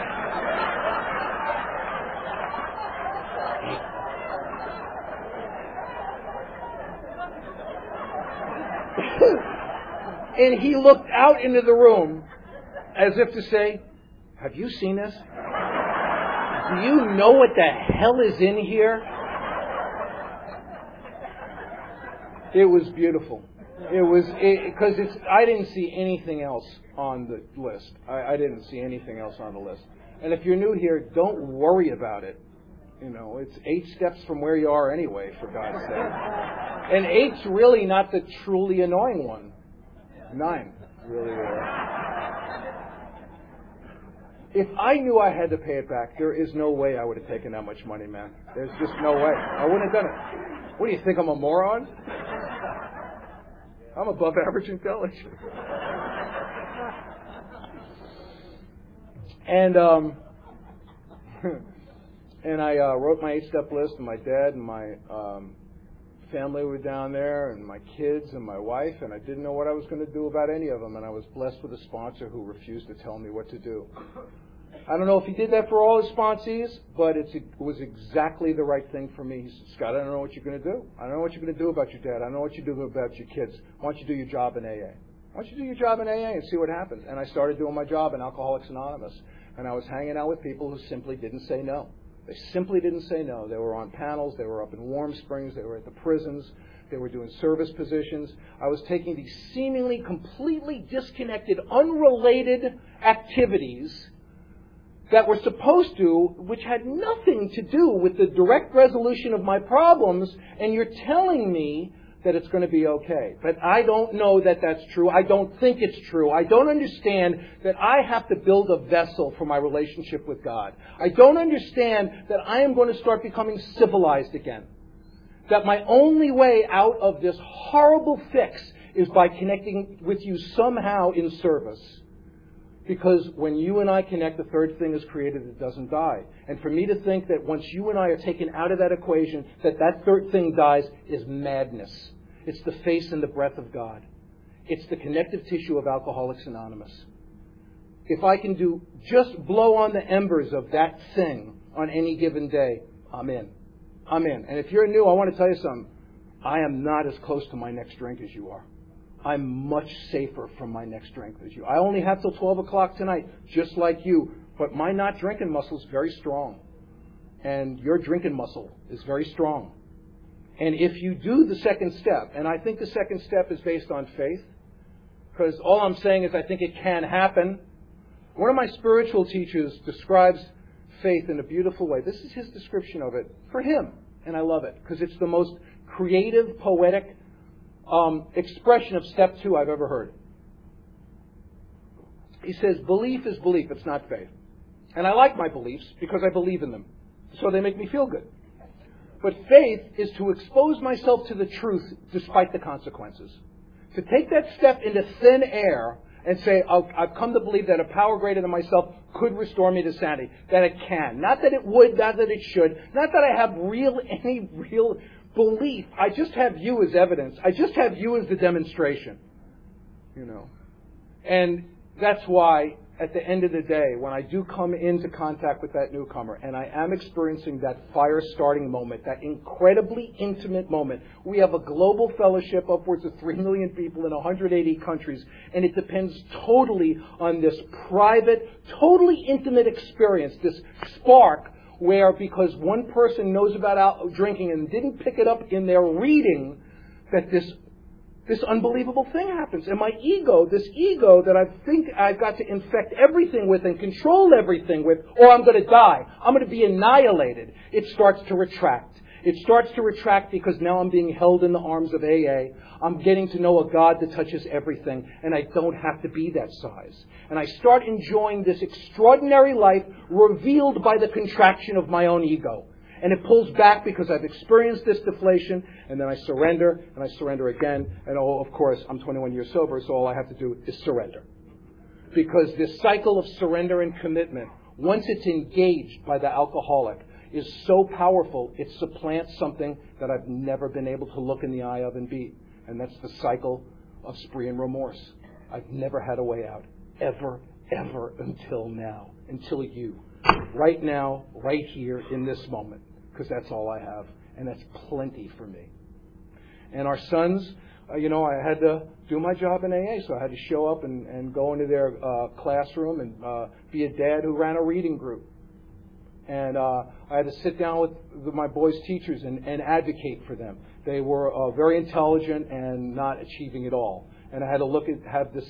And he looked out into the room as if to say, "Have you seen this? Do you know what the hell is in here?" It was beautiful. It was because I didn't see anything else on the list. I didn't see anything else on the list. And if you're new here, don't worry about it. It's 8 steps from where you are anyway, for God's sake. And 8's really not the truly annoying one. 9, really. If I knew I had to pay it back, there is no way I would have taken that much money, man. There's just no way. I wouldn't have done it. What do you think, I'm a moron? I'm above average intelligence. And I wrote my 8-step list, and my dad and my family were down there, and my kids and my wife, and I didn't know what I was going to do about any of them, and I was blessed with a sponsor who refused to tell me what to do. I don't know if he did that for all his sponsees, but it was exactly the right thing for me. He said, "Scott, I don't know what you're going to do. I don't know what you're going to do about your dad. I don't know what you're doing about your kids. Why don't you do your job in AA? Why don't you do your job in AA and see what happens?" And I started doing my job in Alcoholics Anonymous, and I was hanging out with people who simply didn't say no. They simply didn't say no. They were on panels. They were up in Warm Springs. They were at the prisons. They were doing service positions. I was taking these seemingly completely disconnected, unrelated activities that were supposed to, which had nothing to do with the direct resolution of my problems, and you're telling me that it's going to be okay. But I don't know that that's true. I don't think it's true. I don't understand that I have to build a vessel for my relationship with God. I don't understand that I am going to start becoming civilized again. That my only way out of this horrible fix is by connecting with you somehow in service. Because when you and I connect, the third thing is created that doesn't die. And for me to think that once you and I are taken out of that equation, that third thing dies is madness. It's the face and the breath of God. It's the connective tissue of Alcoholics Anonymous. If I can just blow on the embers of that thing on any given day, I'm in. I'm in. And if you're new, I want to tell you something. I am not as close to my next drink as you are. I'm much safer from my next drink as you. I only have till 12 o'clock tonight, just like you. But my not drinking muscle is very strong. And your drinking muscle is very strong. And if you do the second step, and I think the second step is based on faith, because all I'm saying is I think it can happen. One of my spiritual teachers describes faith in a beautiful way. This is his description of it for him. And I love it, because it's the most creative, poetic expression of step 2 I've ever heard. He says, belief is belief, it's not faith. And I like my beliefs because I believe in them. So they make me feel good. But faith is to expose myself to the truth despite the consequences. To take that step into thin air and say, I've come to believe that a power greater than myself could restore me to sanity. That it can. Not that it would, not that it should. Not that I have any real belief. I just have you as evidence. I just have you as the demonstration. And that's why, at the end of the day, when I do come into contact with that newcomer, and I am experiencing that fire-starting moment, that incredibly intimate moment, we have a global fellowship, upwards of 3 million people in 180 countries, and it depends totally on this private, totally intimate experience, this spark, where because one person knows about drinking and didn't pick it up in their reading, that this unbelievable thing happens. And my ego, this ego that I think I've got to infect everything with and control everything with, or I'm going to die, I'm going to be annihilated, it starts to retract. It starts to retract because now I'm being held in the arms of AA. I'm getting to know a God that touches everything, and I don't have to be that size. And I start enjoying this extraordinary life revealed by the contraction of my own ego. And it pulls back because I've experienced this deflation, and then I surrender, and I surrender again. And of course, I'm 21 years sober, so all I have to do is surrender. Because this cycle of surrender and commitment, once it's engaged by the alcoholic, is so powerful, it supplants something that I've never been able to look in the eye of and beat. And that's the cycle of spree and remorse. I've never had a way out. Ever, until now. Until you. Right now, right here, in this moment. Because that's all I have. And that's plenty for me. And our sons, I had to do my job in AA, so I had to show up and go into their classroom and be a dad who ran a reading group. And I had to sit down with my boys' teachers and advocate for them. They were very intelligent and not achieving it all. And I had to have this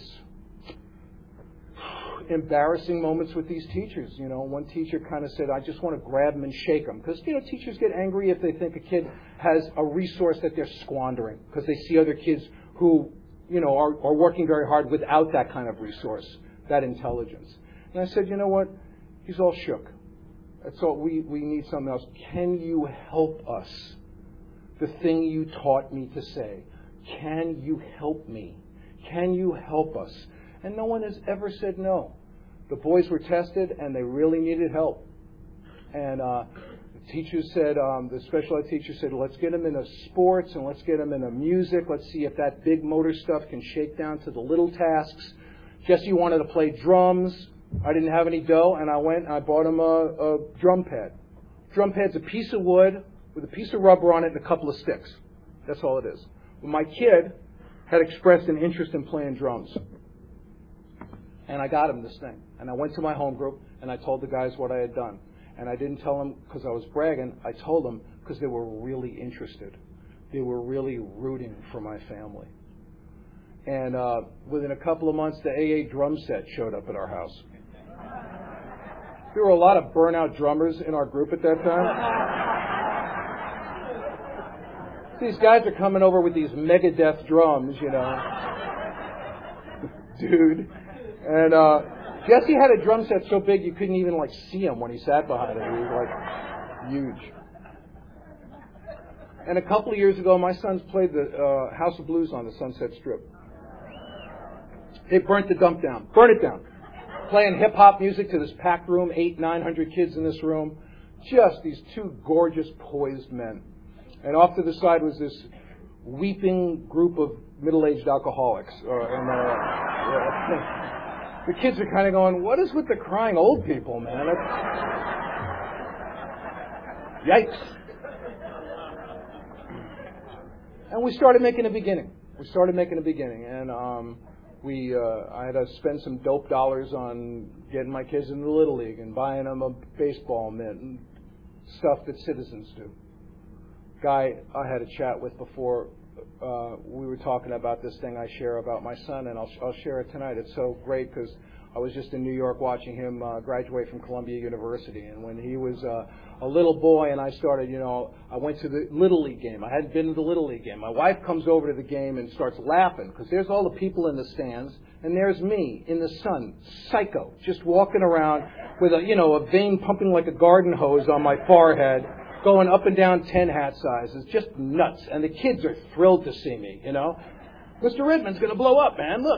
embarrassing moments with these teachers. One teacher kind of said, I just want to grab them and shake them. Because, teachers get angry if they think a kid has a resource that they're squandering. Because they see other kids who, are working very hard without that kind of resource, that intelligence. And I said, you know what? He's all shook. That's all. We need something else. Can you help us? The thing you taught me to say. Can you help me? Can you help us? And no one has ever said no. The boys were tested and they really needed help. And the teacher said, the special ed teacher said, let's get them into sports and let's get them into music. Let's see if that big motor stuff can shake down to the little tasks. Jesse wanted to play drums. I didn't have any dough, and I went and I bought him a drum pad. Drum pad's a piece of wood with a piece of rubber on it and a couple of sticks. That's all it is. But my kid had expressed an interest in playing drums. And I got him this thing. And I went to my home group, and I told the guys what I had done. And I didn't tell them because I was bragging. I told them because they were really interested. They were really rooting for my family. And within a couple of months, the AA drum set showed up at our house. There were a lot of burnout drummers in our group at that time. These guys are coming over with these Megadeth drums, dude. And Jesse had a drum set so big you couldn't even see him when he sat behind it. He was huge. And a couple of years ago, my sons played the House of Blues on the Sunset Strip. They burnt the dump down. Burn it down. Playing hip-hop music to this packed room, 800-900 kids in this room. Just these two gorgeous, poised men. And off to the side was this weeping group of middle-aged alcoholics. The kids are kind of going, what is with the crying old people, man? Yikes. And we started making a beginning. And I had to spend some dope dollars on getting my kids into the Little League and buying them a baseball mitt and stuff that citizens do. Guy I had a chat with before, we were talking about this thing I share about my son, and I'll share it tonight. It's so great because I was just in New York watching him graduate from Columbia University, and when he was a little boy and I started, I went to the Little League game. I hadn't been to the Little League game. My wife comes over to the game and starts laughing because there's all the people in the stands, and there's me in the sun, psycho, just walking around with a vein pumping like a garden hose on my forehead, going up and down 10 hat sizes, just nuts. And the kids are thrilled to see me, Mr. Redmond's going to blow up, man, look.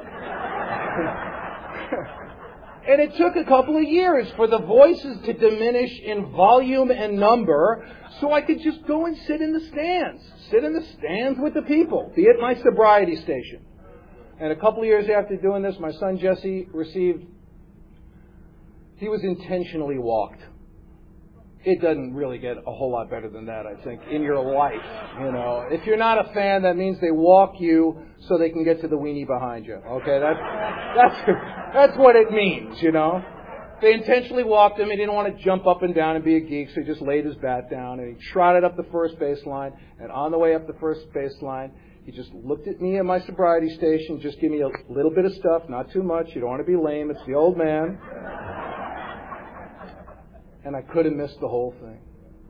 And it took a couple of years for the voices to diminish in volume and number so I could just go and sit in the stands. Sit in the stands with the people, be at my sobriety station. And a couple of years after doing this, my son Jesse he was intentionally walked. It doesn't really get a whole lot better than that, I think, in your life. If you're not a fan, that means they walk you so they can get to the weenie behind you. Okay, that's what it means. They intentionally walked him. He didn't want to jump up and down and be a geek, so he just laid his bat down and he trotted up the first baseline. And on the way up the first baseline, he just looked at me at my sobriety station, just give me a little bit of stuff, not too much. You don't want to be lame. It's the old man. And I could have missed the whole thing.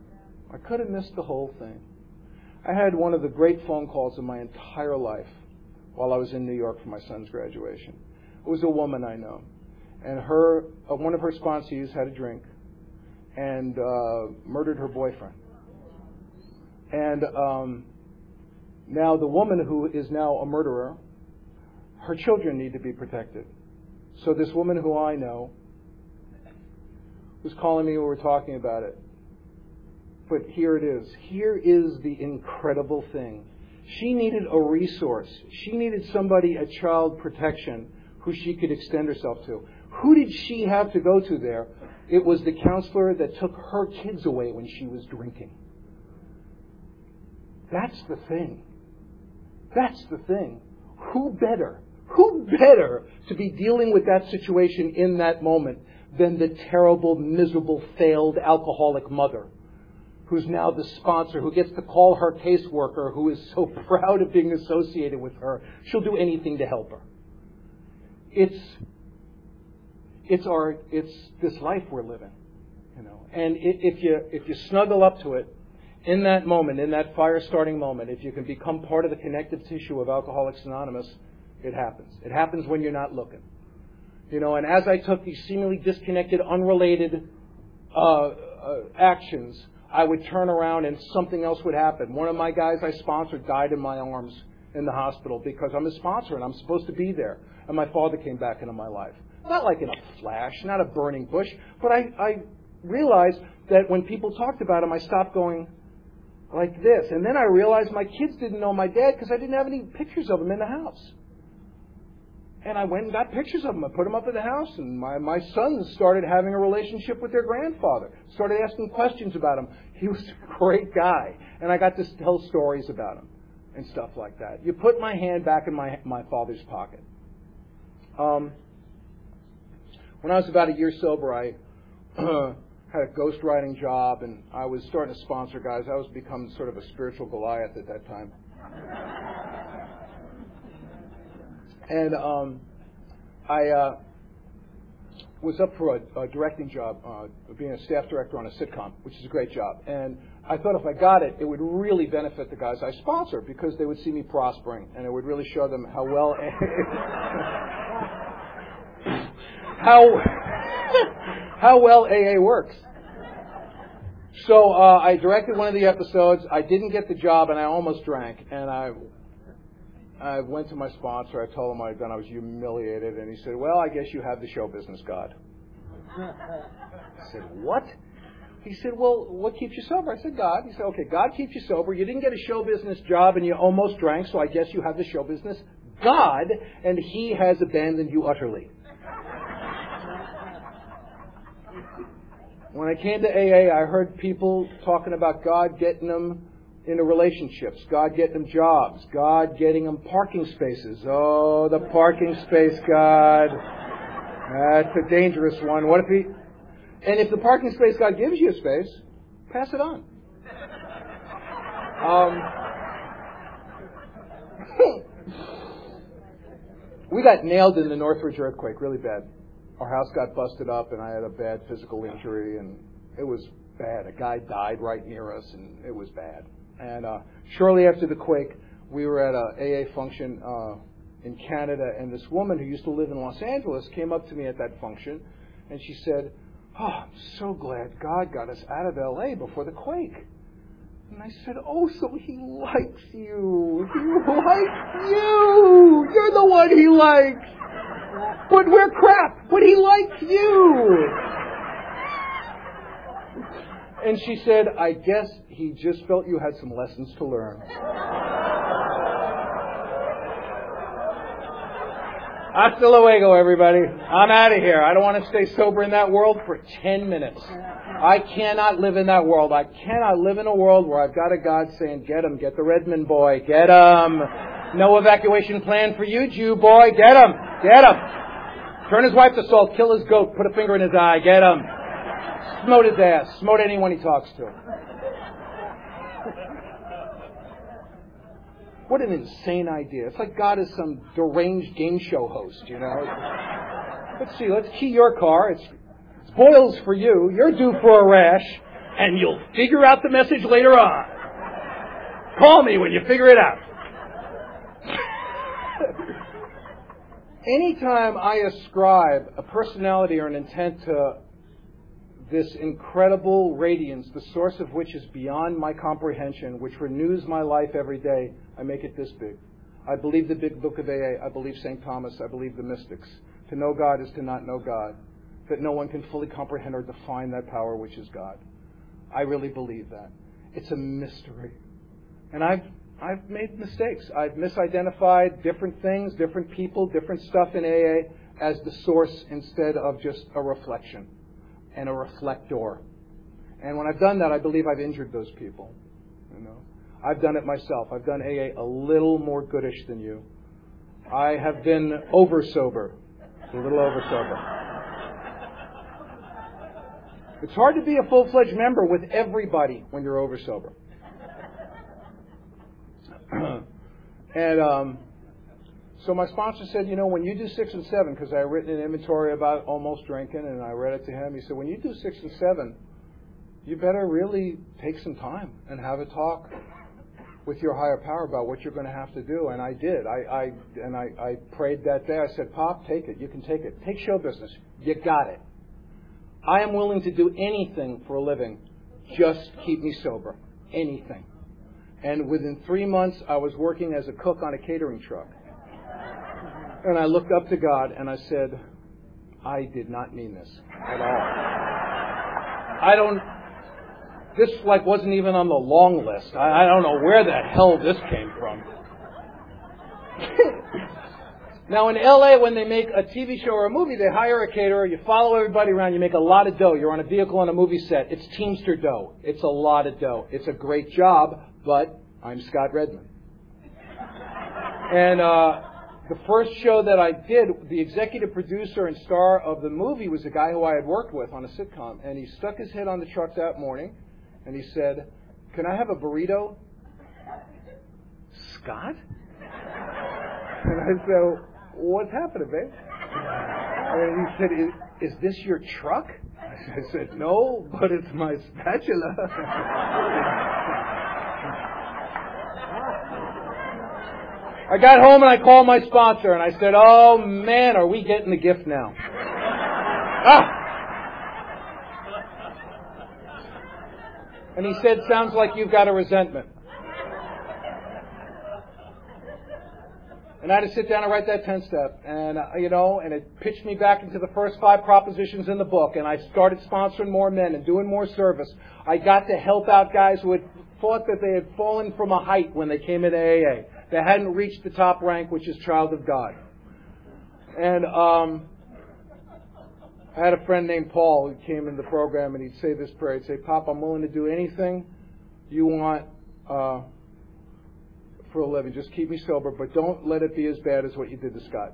I had one of the great phone calls of my entire life while I was in New York for my son's graduation. It was a woman I know. And one of her sponsees had a drink and murdered her boyfriend. And now the woman who is now a murderer, her children need to be protected. So this woman who I know was calling me when we were talking about it. But here it is. Here is the incredible thing. She needed a resource. She needed somebody, a child protection, who she could extend herself to. Who did she have to go to there? It was the counselor that took her kids away when she was drinking. That's the thing. Who better to be dealing with that situation in that moment than the terrible, miserable, failed alcoholic mother who's now the sponsor, who gets to call her caseworker, who is so proud of being associated with her. She'll do anything to help her. It's this life we're living, And if you snuggle up to it in that moment, in that fire-starting moment, if you can become part of the connective tissue of Alcoholics Anonymous, it happens. It happens when you're not looking. And as I took these seemingly disconnected, unrelated actions, I would turn around and something else would happen. One of my guys I sponsored died in my arms in the hospital because I'm a sponsor and I'm supposed to be there. And my father came back into my life. Not like in a flash, not a burning bush, but I realized that when people talked about him, I stopped going like this. And then I realized my kids didn't know my dad because I didn't have any pictures of him in the house. And I went and got pictures of them. I put them up in the house, and my sons started having a relationship with their grandfather. Started asking questions about him. He was a great guy, and I got to tell stories about him and stuff like that. You put my hand back in my father's pocket. When I was about a year sober, I had a ghostwriting job, and I was starting to sponsor guys. I was becoming sort of a spiritual Goliath at that time. And was up for a directing job, being a staff director on a sitcom, which is a great job. And I thought if I got it, it would really benefit the guys I sponsor because they would see me prospering, and it would really show them how well how well AA works. So I directed one of the episodes. I didn't get the job, and I almost drank. And I went to my sponsor. I told him what I'd done. I was humiliated. And he said, well, I guess you have the show business God. I said, what? He said, well, what keeps you sober? I said, God. He said, okay, God keeps you sober. You didn't get a show business job, and you almost drank, so I guess you have the show business God, and He has abandoned you utterly. When I came to AA, I heard people talking about God getting them into relationships, God getting them jobs, God getting them parking spaces. Oh, the parking space God. That's a dangerous one. What if He... And if the parking space God gives you a space, pass it on. We got nailed in the Northridge earthquake really bad. Our house got busted up, and I had a bad physical injury, and it was bad. A guy died right near us, and it was bad. And shortly after the quake, we were at a AA function in Canada, and this woman who used to live in Los Angeles came up to me at that function, and she said, oh, I'm so glad God got us out of L.A. before the quake. And I said, oh, so He likes you. He likes you. You're the one He likes. But we're crap. But He likes you. And she said, I guess He just felt you had some lessons to learn. Hasta luego, everybody. I'm out of here. I don't want to stay sober in that world for 10 minutes. I cannot live in that world. I cannot live in a world where I've got a God saying, get him, get the Redmond boy, get him. No evacuation plan for you, Jew boy, get him, get him. Turn his wife to salt, kill his goat, put a finger in his eye, get him. Smote his ass, smote anyone he talks to. What an insane idea. It's like God is some deranged game show host, you know. Let's see, let's key your car. It's boils for you. You're due for a rash. And you'll figure out the message later on. Call me when you figure it out. Anytime I ascribe a personality or an intent to this incredible radiance, the source of which is beyond my comprehension, which renews my life every day, I make it this big. I believe the big book of AA. I believe St. Thomas. I believe the mystics. To know God is to not know God. That no one can fully comprehend or define that power which is God. I really believe that. It's a mystery. And I've made mistakes. I've misidentified different things, different people, different stuff in AA as the source instead of just a reflection and a reflector. And when I've done that, I believe I've injured those people. You know, I've done it myself. I've done AA a little more goodish than you. I have been over sober, a little over sober. It's hard to be a full-fledged member with everybody when you're over sober. And so my sponsor said, you know, when you do 6 and 7, because I had written an inventory about almost drinking, and I read it to him. He said, when you do 6 and 7, you better really take some time and have a talk with your higher power about what you're going to have to do. And I did. I prayed that day. I said, Pop, take it. You can take it. Take show business. You got it. I am willing to do anything for a living. Just keep me sober. Anything. And within 3 months, I was working as a cook on a catering truck. And I looked up to God and I said, I did not mean this at all. This wasn't even on the long list. I don't know where the hell this came from. Now in LA, when they make a TV show or a movie, they hire a caterer, you follow everybody around, you make a lot of dough. You're on a vehicle on a movie set. It's Teamster dough. It's a lot of dough. It's a great job, but I'm Scott Redmond. And the first show that I did, the executive producer and star of the movie was a guy who I had worked with on a sitcom. And he stuck his head on the truck that morning, and he said, can I have a burrito? Scott? And I said, what's happening, babe? And he said, "Is this your truck?" I said, "No, but it's my spatula." I got home and I called my sponsor and I said, "Oh man, are we getting the gift now?" And he said, "Sounds like you've got a resentment." And I had to sit down and write that 10-step. And, and it pitched me back into the first 5 propositions in the book. And I started sponsoring more men and doing more service. I got to help out guys who had thought that they had fallen from a height when they came into AA. They hadn't reached the top rank, which is child of God. And I had a friend named Paul who came in the program, and he'd say this prayer. He'd say, "Pop, I'm willing to do anything you want for a living. Just keep me sober, but don't let it be as bad as what you did to Scott."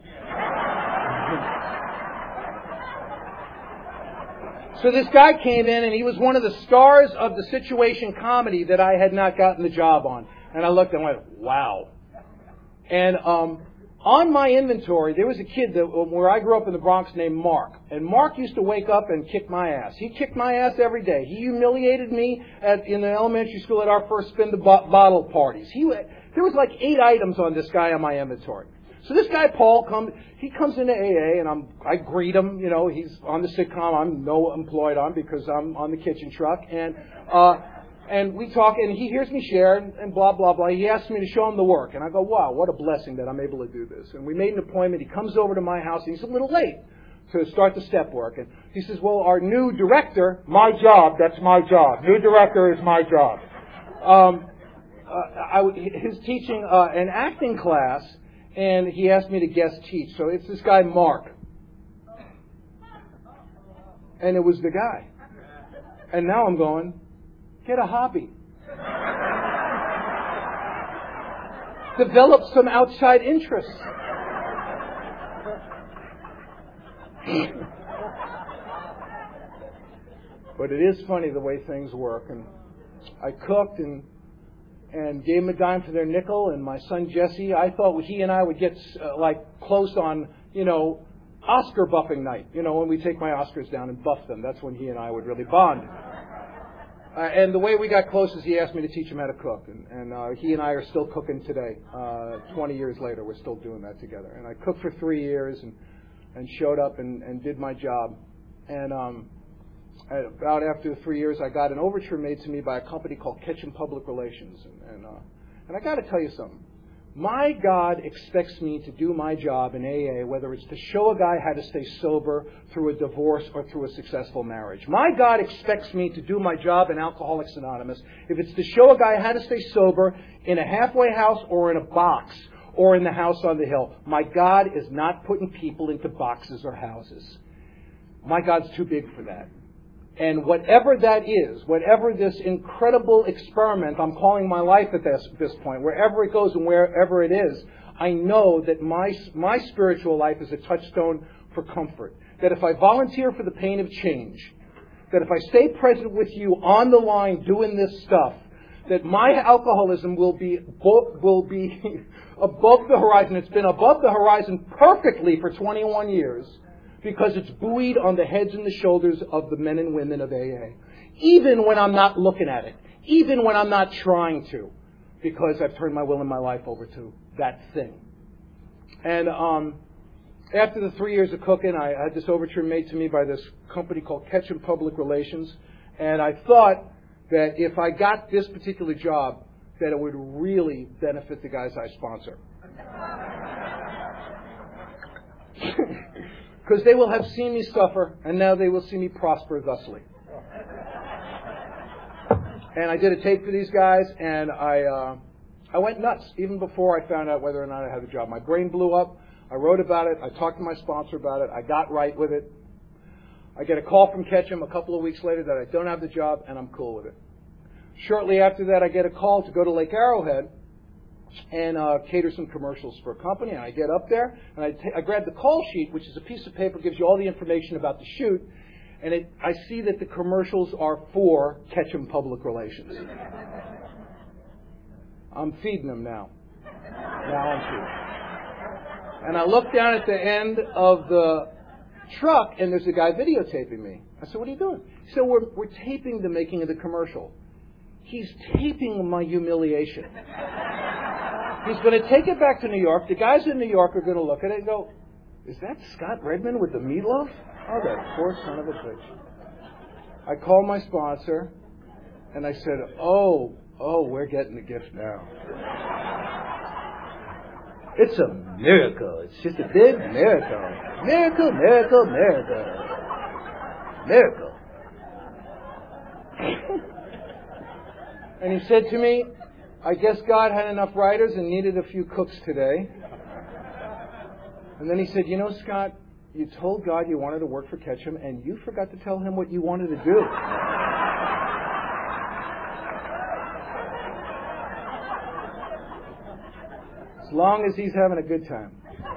So this guy came in, and he was one of the stars of the situation comedy that I had not gotten the job on. And I looked and went, "Wow." And on my inventory, there was a kid where I grew up in the Bronx named Mark. And Mark used to wake up and kick my ass. He kicked my ass every day. He humiliated me in the elementary school at our first spin the bottle parties. There was like 8 items on this guy on my inventory. So this guy, Paul, comes into AA, and I greet him. He's on the sitcom. I'm no employed on because I'm on the kitchen truck. And we talk, and he hears me share, and blah, blah, blah. He asks me to show him the work. And I go, "Wow, what a blessing that I'm able to do this." And we made an appointment. He comes over to my house, and he's a little late to start the step work. And he says, "Well, our new director," my job, that's my job. New director is my job. He's teaching an acting class, and he asked me to guest teach. So it's this guy, Mark. And it was the guy. And now I'm going, get a hobby. Develop some outside interests. But it is funny the way things work. And I cooked and gave him a dime for their nickel. And my son Jesse, I thought he and I would get close on, Oscar buffing night. When we take my Oscars down and buff them. That's when he and I would really bond. And the way we got close is he asked me to teach him how to cook. And he and I are still cooking today. 20 years later, we're still doing that together. And I cooked for 3 years and showed up and did my job. And about after 3 years, I got an overture made to me by a company called Ketchum Public Relations. And I got to tell you something. My God expects me to do my job in AA, whether it's to show a guy how to stay sober through a divorce or through a successful marriage. My God expects me to do my job in Alcoholics Anonymous if it's to show a guy how to stay sober in a halfway house or in a box or in the house on the hill. My God is not putting people into boxes or houses. My God's too big for that. And whatever that is, whatever this incredible experiment I'm calling my life at this point, wherever it goes and wherever it is, I know that my spiritual life is a touchstone for comfort. That if I volunteer for the pain of change, that if I stay present with you on the line doing this stuff, that my alcoholism will be above the horizon. It's been above the horizon perfectly for 21 years. Because it's buoyed on the heads and the shoulders of the men and women of AA. Even when I'm not looking at it. Even when I'm not trying to. Because I've turned my will and my life over to that thing. And after the 3 years of cooking, I had this overture made to me by this company called Ketchum Public Relations. And I thought that if I got this particular job, that it would really benefit the guys I sponsor. Because they will have seen me suffer, and now they will see me prosper thusly. And I did a tape for these guys, and I went nuts, even before I found out whether or not I had a job. My brain blew up. I wrote about it. I talked to my sponsor about it. I got right with it. I get a call from Ketchum a couple of weeks later that I don't have the job, and I'm cool with it. Shortly after that, I get a call to go to Lake Arrowhead and cater some commercials for a company. And I get up there, and I grab the call sheet, which is a piece of paper that gives you all the information about the shoot, and I see that the commercials are for Ketchum Public Relations. I'm feeding them now. Now I'm feeding. And I look down at the end of the truck, and there's a guy videotaping me. I said, what are you doing? He said, we're taping the making of the commercial. He's taping my humiliation. He's going to take it back to New York. The guys in New York are going to look at it and go, is that Scott Redmond with the meatloaf? Oh, that poor son of a bitch. I called my sponsor, and I said, oh, we're getting the gift now. It's a miracle. It's just a big miracle. Miracle, miracle, miracle. Miracle. And he said to me, I guess God had enough writers and needed a few cooks today. And then he said, you know, Scott, you told God you wanted to work for Ketchum, and you forgot to tell him what you wanted to do. As long as he's having a good time.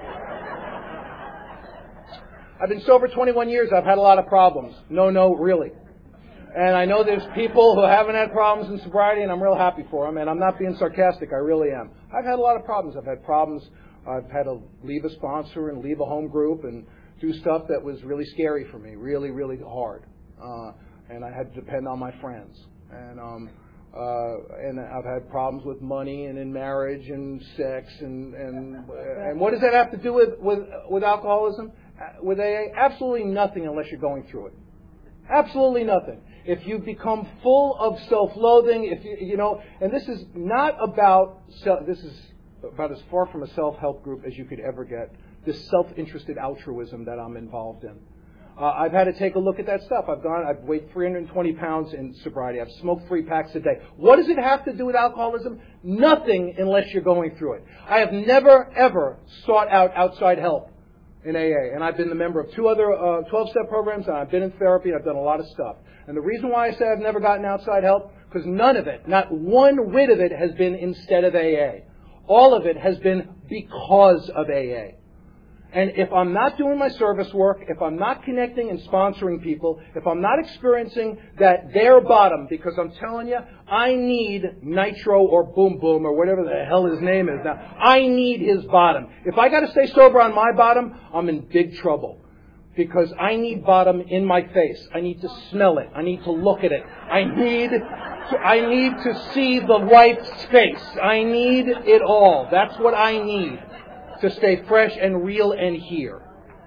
I've been sober 21 years. I've had a lot of problems. No, really. And I know there's people who haven't had problems in sobriety, and I'm real happy for them. And I'm not being sarcastic. I really am. I've had a lot of problems. I've had problems. I've had to leave a sponsor and leave a home group and do stuff that was really scary for me, really, really hard. And I had to depend on my friends. And I've had problems with money and in marriage and sex and what does that have to do with alcoholism? With AA? Absolutely nothing unless you're going through it. Absolutely nothing. If you become full of self-loathing, if you know, and this is not about this is about as far from a self-help group as you could ever get. This self-interested altruism that I'm involved in. I've had to take a look at that stuff. I've weighed 320 pounds in sobriety. I've smoked 3 packs a day. What does it have to do with alcoholism? Nothing unless you're going through it. I have never, ever sought out outside help in AA. And I've been the member of 2 other 12-step programs, and I've been in therapy, and I've done a lot of stuff. And the reason why I say I've never gotten outside help, because none of it, not one whit of it, has been instead of AA. All of it has been because of AA. And if I'm not doing my service work, if I'm not connecting and sponsoring people, if I'm not experiencing that their bottom, because I'm telling you, I need Nitro or Boom Boom or whatever the hell his name is now. I need his bottom. If I got to stay sober on my bottom, I'm in big trouble. Because I need bottom in my face. I need to smell it. I need to look at it. I need to see the wife's face. I need it all. That's what I need to stay fresh and real and here.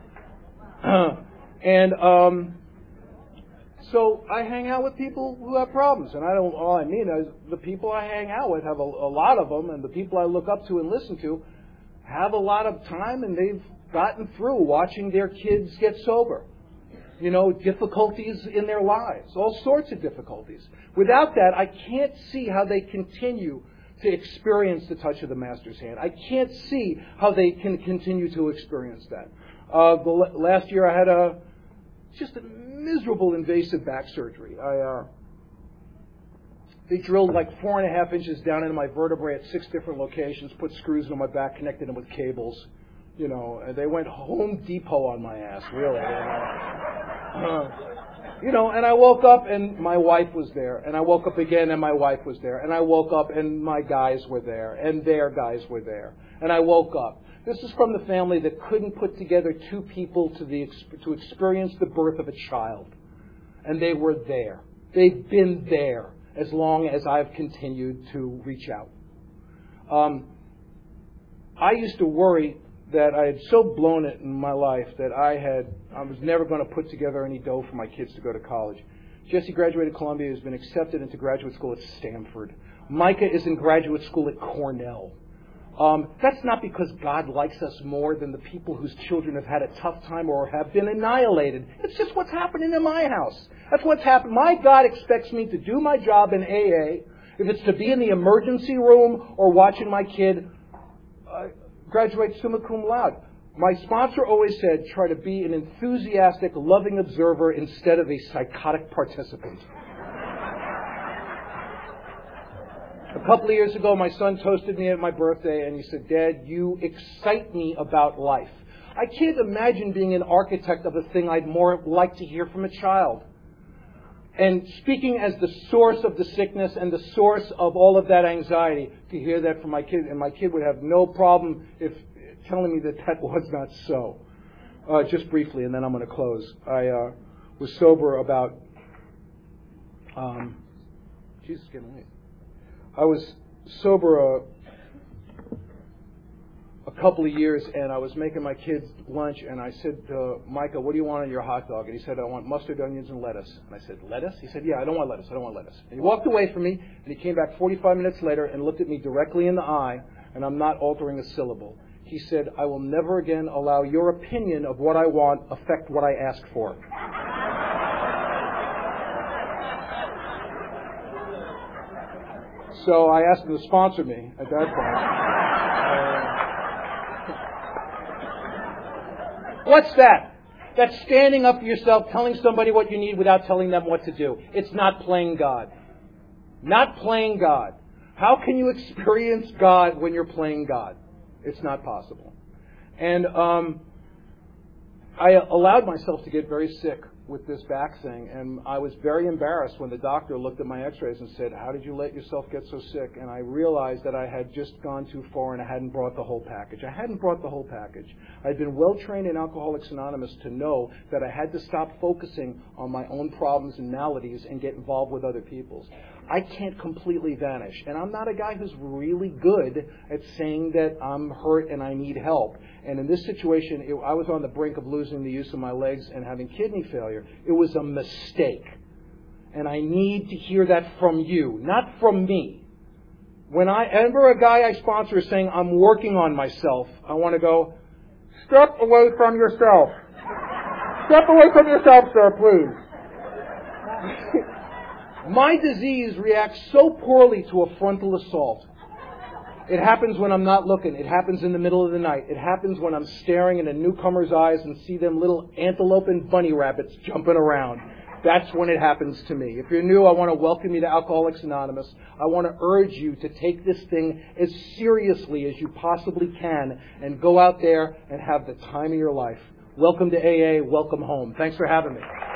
So I hang out with people who have problems. And all I mean is the people I hang out with have a lot of them, and the people I look up to and listen to have a lot of time, and they've gotten through watching their kids get sober. You know, difficulties in their lives, all sorts of difficulties. Without that, I can't see how they continue to experience the touch of the Master's hand. I can't see how they can continue to experience that. Last year I had just a miserable invasive back surgery. They drilled like 4.5 inches down into my vertebrae at 6 different locations, put screws in my back, connected them with cables. You know, and they went Home Depot on my ass, really. You know, and I woke up and my wife was there. And I woke up again and my wife was there. And I woke up and my guys were there. And their guys were there. And I woke up. This is from the family that couldn't put together 2 people to experience the birth of a child. And they were there. They've been there as long as I've continued to reach out. I used to worry that I had so blown it in my life that I was never going to put together any dough for my kids to go to college. Jesse graduated Columbia, has been accepted into graduate school at Stanford. Micah is in graduate school at Cornell. That's not because God likes us more than the people whose children have had a tough time or have been annihilated. It's just what's happening in my house. That's what's happened. My God expects me to do my job in AA, if it's to be in the emergency room or watching my kid graduate summa cum laude. My sponsor always said, try to be an enthusiastic, loving observer instead of a psychotic participant. A couple of years ago, my son toasted me at my birthday, and he said, Dad, you excite me about life. I can't imagine being an architect of a thing I'd more like to hear from a child. And speaking as the source of the sickness and the source of all of that anxiety, to hear that from my kid, and my kid would have no problem if telling me that was not so. just briefly, and then I'm going to close. I was sober about, Jesus, it's getting late. I was sober a couple of years, and I was making my kids lunch, and I said to Micah, what do you want on your hot dog? And he said, I want mustard, onions, and lettuce. And I said, lettuce? He said, yeah, I don't want lettuce. And he walked away from me, and he came back 45 minutes later and looked at me directly in the eye, and I'm not altering a syllable. He said, I will never again allow your opinion of what I want affect what I ask for. So I asked him to sponsor me at that point. What's that? That's standing up for yourself, telling somebody what you need without telling them what to do. It's not playing God. Not playing God. How can you experience God when you're playing God? It's not possible. And I allowed myself to get very sick with this back thing, and I was very embarrassed when the doctor looked at my x-rays and said, how did you let yourself get so sick? And I realized that I had just gone too far and I hadn't brought the whole package. I'd been well trained in Alcoholics Anonymous to know that I had to stop focusing on my own problems and maladies and get involved with other people's. I can't completely vanish. And I'm not a guy who's really good at saying that I'm hurt and I need help. And in this situation, I was on the brink of losing the use of my legs and having kidney failure. It was a mistake. And I need to hear that from you, not from me. Whenever a guy I sponsor is saying, I'm working on myself, I want to go, step away from yourself. Step away from yourself, sir, please. My disease reacts so poorly to a frontal assault. It happens when I'm not looking. It happens in the middle of the night. It happens when I'm staring in a newcomer's eyes and see them little antelope and bunny rabbits jumping around. That's when it happens to me. If you're new, I want to welcome you to Alcoholics Anonymous. I want to urge you to take this thing as seriously as you possibly can and go out there and have the time of your life. Welcome to AA. Welcome home. Thanks for having me.